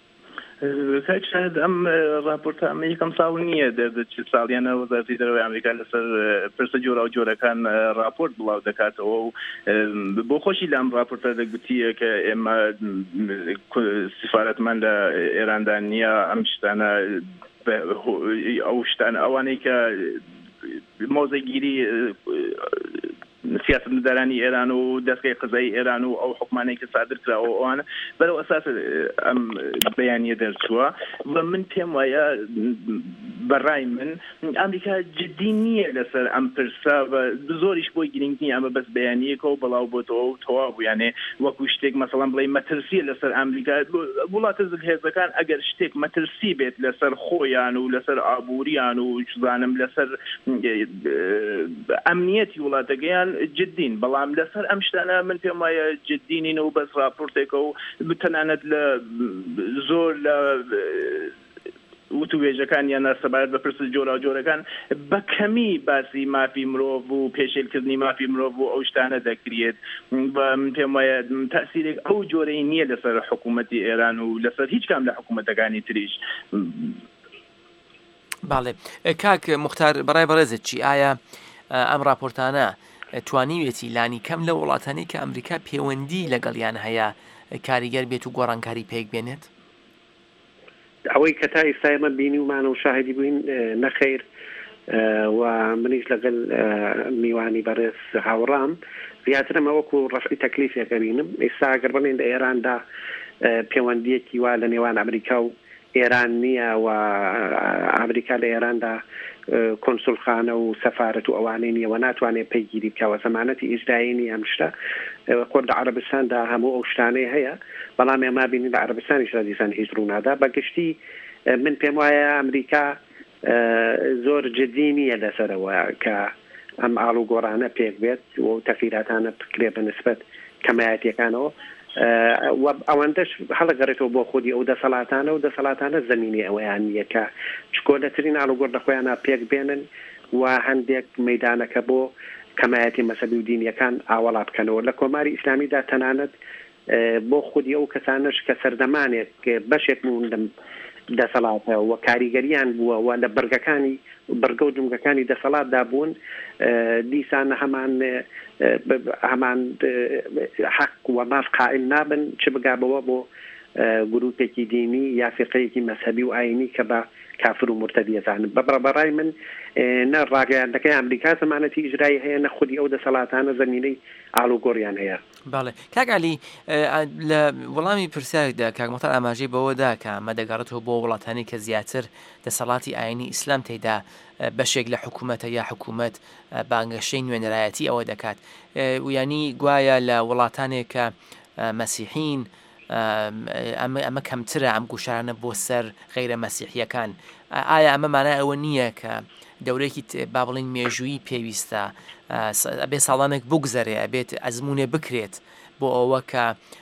ئەم راپۆرتە ئەمە یەکەم ساڵ نییە دەردەچی ساڵیانە وەزارەتی دەرەوەی ئەمریکا لەسەر پرسە جۆرا و جۆرەکان راپۆرت بڵاو دەکاتەوە و بۆ خۆشی لە ئەم راپۆرتە دەگوتیە کە ئێمە سفارەتمان لە ئێراندا نییە ئەم شتانە ئەو شتانە ئەوانەی کە مۆزەگیری سیاست مدارانی ئێران و دەستگای قزای ئێران و ئەو حکومانەی کە سادر کراوە ئەوانە بەرەو ئەساس ئەم بەیانیە دەرچووە و من پێم وایە بەڕای من ئەمریکا جدی نییە لەسەر ئەم پرسە زۆریش بۆی گرنگ نییە ئەمە بەس بەیانیەکەوە بەڵاو بۆتەوە و تەواو بوو یانێ وەکو شتێک مەسەڵەن بڵێ مەترسیە لەسەر ئەمریکا وڵاتە زگهێزەکان ئەگەر شتێک مەترسی بێت لەسەر خۆیان و لەسەر ئابووریان و زانم لەسەر ئەمنیەتی وڵاتەکەیان جدین بەڵام لەسەر ئەم شتانە من پێم وایە جدینین و بەس راپۆرتێکە و تەنانەت لە زۆر لە وتوێژەکان یان سەبارەت بە پرسە جۆرا جۆرەکان بە کەمی باسی مافی مرۆڤ و پێشێلکردنی مافی مرۆڤ و ئەو شتانە دەکرێت من پێم وایە تەسیرێک ئەو جۆرەی نییە لەسەر حکوومەتی ئێران و لەسەر هیچ کام لە حکوومەتەکانی تریش. باڵێ کاک موختار بەڕای بەڕێزت چی ئایا ئەم راپۆرتانە توانیوێتی لانی کەم لە وڵاتانی کە ئەمریکا پەیوەندی لەگەڵیان هەیە کاریگەر بێت و گۆڕانکاری پێک بێنێت؟ ئەوەی کە تا ئێستا ئێمە بینی ومانە و شاهدی بووین نەخێر و منیش لەگەڵ میوانی بەڕێز هاوڕام زیاترم ئەوەکو ڕەفعی تەکلیفێکە بینم ئێستا ئەگەر بڵێن لە ئێراندا پەیوەندیەکی وا لە نێوان ئەمریکا و ئێران نییە و ئەمریکا لە ئێراندا کۆنسولخانە و سەفارەت و ئەوانەی نییە و ناتوانێت پەیگیری بکەوە زەمانەتی ئیجرایی ئەم شتە خۆر لە عەرەبستاندا هەموو ئەو شتانەی هەیە بەڵام ئێمە بینین لە عەرەبستانیش دیسان هیچ ڕوونادا بەگشتی من پێم وایە ئەمریکا زۆر جدی نییە لەسەرەوە کە ئەم ئاڵ و گۆڕانە پێک بێت و تەفیراتانە بکرێ بە نسبەت کەمایەتیەکانەوە ئەوەندەش هەڵەگەڕێتەوە بۆ خودی ئەو دەسەڵاتانە و دەسەڵاتانە زمینی ئەوەیان نییە کە چکۆلەترین ئاڵوگۆڕ لە خۆیانە پێک بێنن و هەندێک مەیدانەکە بۆ کەمایەتی مەسەبی و دینیەکان ئاوەڵا بکەنەوە لە کۆماری ئیسلامیدا تەنانەت بۆ خودی ئەو کەسانش کە سەردەمانێک بەشێک بوون دەسەڵاتە و کاریگەریان بووە و لە بەرگەکانی بەرگە و جمگەکانی دەسەڵاتدا بوون دیسان هەمان هەمان حەق و ماف قائل نابن چ بگابەوە بۆ گروپێکی دینی یا فقەیەکی مەسەبی و ئاینی کە بە کافر و مرتدیەزانن بەڕای من نە ڕاگەیاندەکەی ئەمریکا زەمانەتی ئیجرایی هەیە نە خودی ئەو دەسەڵاتانە زەمینەی ئاڵوگۆڕیان هەیە. باڵێ کاک علی لە وەڵامی پرسیارێکدا کاک موختار ئاماژەی بەوەدا کە ئەمە دەگەڕێتەوە بۆ وڵاتانی کە زیاتر دەسەڵاتی ئاینی ئیسلام تێدا بەشێک لە حکوومەتە یا حکوومەت بانگەشەی نوێنەرایەتی ئەوە دەکات و ینی گوایە لە وڵاتانێک کە مەسیحین ئەمە کەمترە ئەم گوشارانە بۆ سەر غەیرە مەسیحیەکان ئایا ئەمە مانای ئەوە نییە کە دەورێکی با بڵین مێژووی پێویستە ئەبێ ساڵانێک بگوزەرێ ئەبێت ئەزمونێ بکرێت بۆ ئەوە کە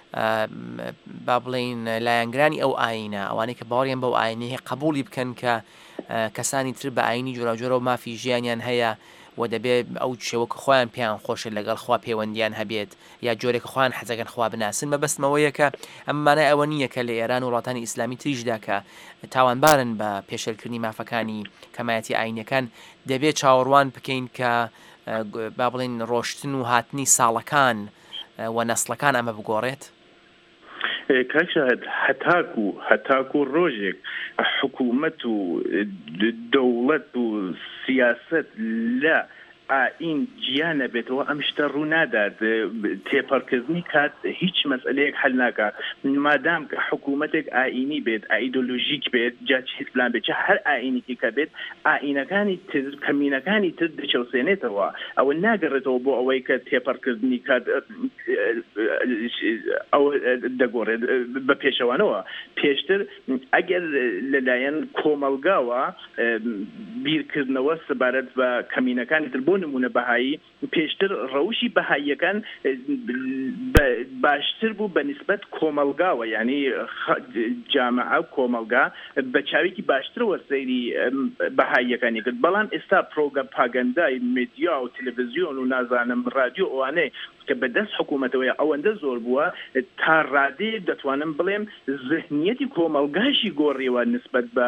با بڵین لایەنگرانی ئەو ئاینە ئەوانەی کە باوەڕیان بەو ئاینەیە قبولی بکەن کە کەسانی تر بە ئاینی جۆراوجۆرە و مافی ژیانیان هەیە و دەبێت ئەو شێوەکە خۆیان پێیان خۆشە لەگەڵ خوا پەیوەندیان هەبێت یا جۆرێکە خۆیان حەزەکەن خوا بناسن مەبەستمەوەیە کە ئەممانە ئەوە نییە کە لە ئێران و وڵاتانی ئیسلامی تریشدا کە تاوانبارن بە پێشێلکردنی مافەکانی کەمایەتی ئاینەکان دەبێت چاوەڕوان بکەین کە با بڵێن ڕۆشتن و هاتنی ساڵەکان و نەسلەکان ئەمە بگۆڕێت کاکشاهد هەتاکو هەتاکو ڕۆژێک حکوومەت و دەوڵەت و سیاست لە ئاین گیانە بێتەوە ئەم شتە ڕوو نادات تێپەڕکردنی کات هیچ مەسئلەیەک هەل ناکات مادام کە حکوومەتێک ئاینی بێت ئایدۆلۆژیک بێت جا هیچ پلان بێت هەر ئاینێکی کە بێت ئاینەکانی تر کەمینەکانی تر دەچەوسێنێتەوە ئەوە ناگەڕێتەوە بۆ ئەوەی کە تێپەڕکردنی کات ئەو دەگۆڕێت بە پێشەوانەوە پێشتر ئەگەر لەلایەن کۆمەلگاوە بیرکردنەوە سەبارەت بە کەمینەکانی تر بۆ نمونە بەهایی پێشتر ڕەوشی بەهاییەکان باشتر بوو بە نسبەت کۆمەلگاوە یعنی جامعە کۆمەلگا بە چاوێکی باشتر وەسەیری بەهاییەکانی کرد بەڵام ئێستا پرۆپاگەندای میدیا و تەلەڤیزیۆن و نازانم رادیۆ ئەوانەی کە بەدەست حکوومەتەوەی ئەوەندە زۆر بووە تا ڕادێ دەتوانم بڵێم ذهنیەتی کۆمەلگاشی گۆڕیوە نسبەت بە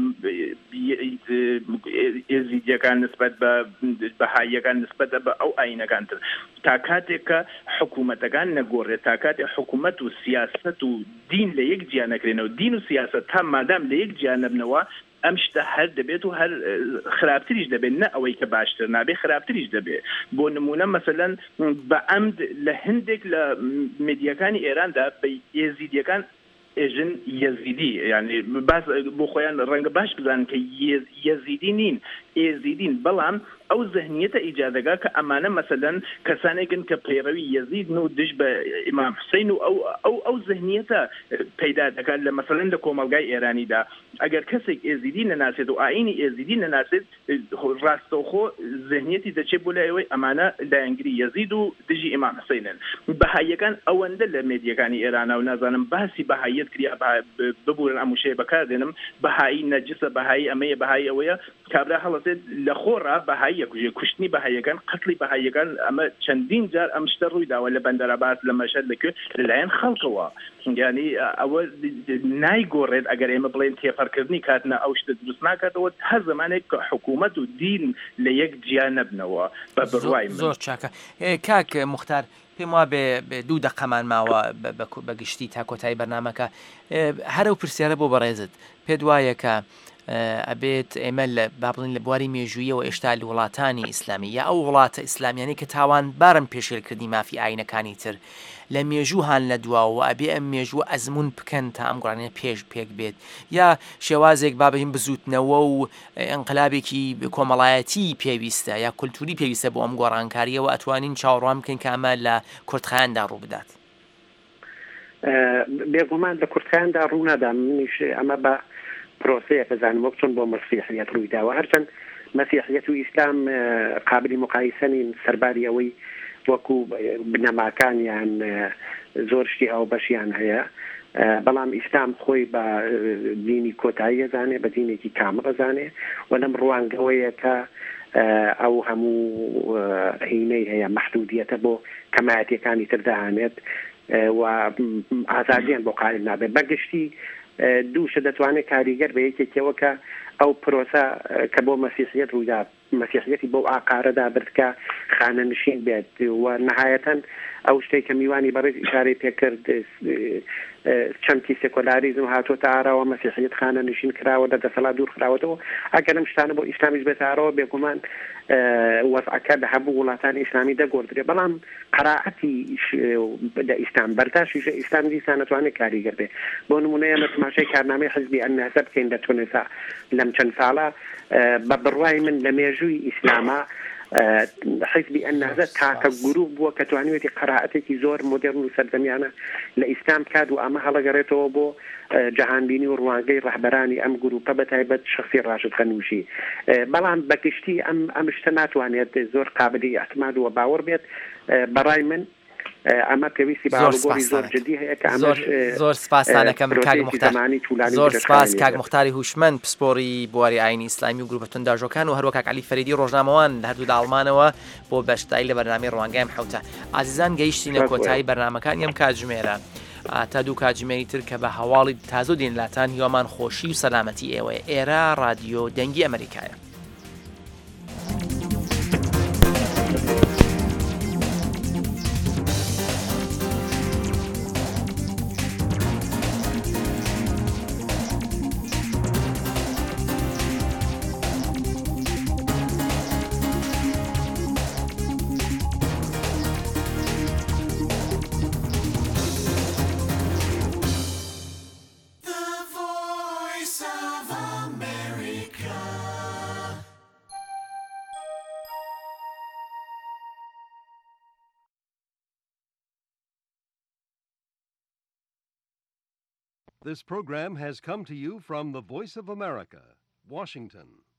ئێزیدیەکان نسبەت بە بەهاییەکان نسبەت بە ئەو ئاینەکان تر تا کاتێک کە حکوومەتەکان نەگۆڕێت تا کاتێک حکوومەت و سیاست و دین لە یەک جیا نەکرێنەوە دین و سیاست تا مادام لە یەک جیا نەبنەوە ئەم شتە هەر دەبێت و هەر خراپتریش دەبێت نە ئەوەی کە باشتر نابێت خراپتریش دەبێت بۆ نمونە مەسەلەن بە ئەمد لە هەندێک لە میدیاکانی ئێراندا بە ئێزیدیەکان ئێژن یەزیدی یعنی باس بۆ خۆیان ڕەنگە باش بزانن کە یەزیدی نین ئێزیدین بەڵام ئەو ذهنیەتە ئیجادەکە کە ئەمانە مەسەلەن کەسانێکن کە پەیڕەوی یەزید و دش بە ئیمام حوسین و ئەو ئەو ئەو ذهنیەتە پەیدا دەکات لە مەسەلەن لە کۆمەلگای ئێرانیدا ئەگەر کەسێک ئێزیدی نەناسێت و ئاینی ئێزیدی نەناسێت ڕاستەوخۆ ذهنیەتی دەچێت بۆ لایەوەی ئەمانە لایەنگری یەزید و دژی ئیمام حوسینن بەهاییەکان ئەوەندە لە مێدیەکانی ئێرانە و نازانم باسی بەهاییەت کریا ببورن ئەم وشەیە بەکاردێنم بەهایی نەجسە بەهایی ئەمەیە بەهایی ئەوەیە کابرا هەڵەسێت لە خۆڕا بەهایی کوشتنی بەهاییەکان قەتڵی بەهاییەکان ئەمە چەندین جار ئەم شتە ڕوویداوە لە بەندەراباد لە مەشهەد لەکوێ لەلایەن خەڵکەوە یعنی ئەوە نایگۆڕێت ئەگەر ئێمە بڵێن تێپەڕکردنی کاتنە ئەو شتە دروست ناکاتەوە هەر زمانێک کە حکوومەت و دین لە یەک جیا نەبنەوە بە بڕوای من زۆر چاکە کاک موختار پێم وا بێ دوو دەقەمان ماوە بەگشتی تا کۆتایی بەرنامەکە هەرە و پرسیارە بۆ بەڕێزت پێت وایە کە ئەبێت ئێمە لە با بڵین لە بواری مێژوویەوە ئێشتا لە وڵاتانی ئیسلامی یا ئەو وڵاتە ئیسلامیانی کە تاوان بارم پێشێلکردنی مافی ئاینەکانی تر لە مێژوو هاان لە دواوە ئەبێ ئەم مێژوو ئەزمون بکەن تا ئەم گوڕانە پێش پێک بێت یا شێوازێک بابین بزوتنەوە و ئەنقلابێکی کۆمەڵایەتی پێویستە یا کولتوری پێویستە بۆ ئەم گۆڕانکاریەوە ئەتوانین چاوەڕوان بکەین کە ئەمە لە کورتخایاندا ڕوو بدات بێگومان لە کورتخایاندا ڕوو نەدا منیش ئەمە بە پرۆسەیە بزانم وەک چۆن بۆ مەسیحیەت ڕوویداوە هەرچەند مەسیحیەت و ئیسلام قابلی مقایسەنین سەرباری ئەوەی وەکو بنەماکانیان زۆر شتی ئەو بەشیان هەیە بەڵام ئیسلام خۆی بە دینی کۆتایی ئەزانێ بە دینێکی کامڵ ئەزانێ و لەم ڕوانگەوەیە کە ئەو هەموو هینەی هەیە مەحدودیەتە بۆ کەمایەتیەکانی تردەهانێت و ئازادیان بۆ قائل نابێت بەگشتی دووشە دەتوانێت کاریگەر بە یەکێکەوە کە ئەو پرۆسە کە بۆ مەسیحیەت ڕوویدا مەسیحیەتی بۆ ئاقارەدا بردکە خانە نشین بێت و نەهایەتەن ئەو شتێک کە میوانی بەڕێز ئیشارەی پێکرد چەمکی سێکۆلاریزم هاتوۆتە ئاراوە مەسیحیەت خانە نشین کراوە لە دەسەڵات دوور خراوەتەوە ئەگەر ئەم شتانە بۆ ئیسلامیش بێتە ئارەوە بێگومان وەزعەکە لە هەموو وڵاتانی ئیسلامی دەگۆڕدرێت بەڵام قەرائەتی لە ئیسلام بەرداشتیش ئیسلام دیسان نەتوانێت کاریگەر بێت بۆ نمونەیە ئێمە تماشای کارنامەی حزبی ئەنەهزە بکەین لە تونسا لەم چەند ساڵە بە بڕوای من لە مێژووی ئیسلامە حزبی ئەنەهزە تاکە گروپ بووە کە توانیوێتی قەرائەتێکی زۆر مۆدێرن و سەردەمیانە لە ئیسلام کات و ئەمە هەڵەگەڕێتەوە بۆ جەهانبینی و ڕوانگەی ڕەهبەرانی ئەم گروپە بەتایبەت شخصی ڕاشد خەنووشی بەڵام بەگشتی ئەم ئەم شتە ناتوانێت زۆر قابلی ئەحتمال و باوەڕ بێت بەڕای من ئەمە پێویستی باڵگۆڕی زۆر جدی هەیە کە ئەمەش زۆر سپاسانەکەم کاک مختار زۆر سپاس کاک مختاری هوشمەند پسپۆری بواری ئاینی ئیسلامی و گروپەتون داژۆکان و هەروە کاک عەلی فەریدی ڕۆژنامەوان لە هەردوو ئەڵمانەوە بۆ بەشداری لە بەرنامەی ڕوانگەی حوتە ئازیزان گەیشتینە کۆتایی بەرنامەکان یەم کاتژمێرە تا دوو کاتژمێری تر کە بە هەواڵی تازە دێنلاتان هیوامان خۆشی و سەلامەتی ئێوەیە ئێرە رادیۆ دەنگی ئەمریکایە. This program has come to you from the Voice of America, Washington.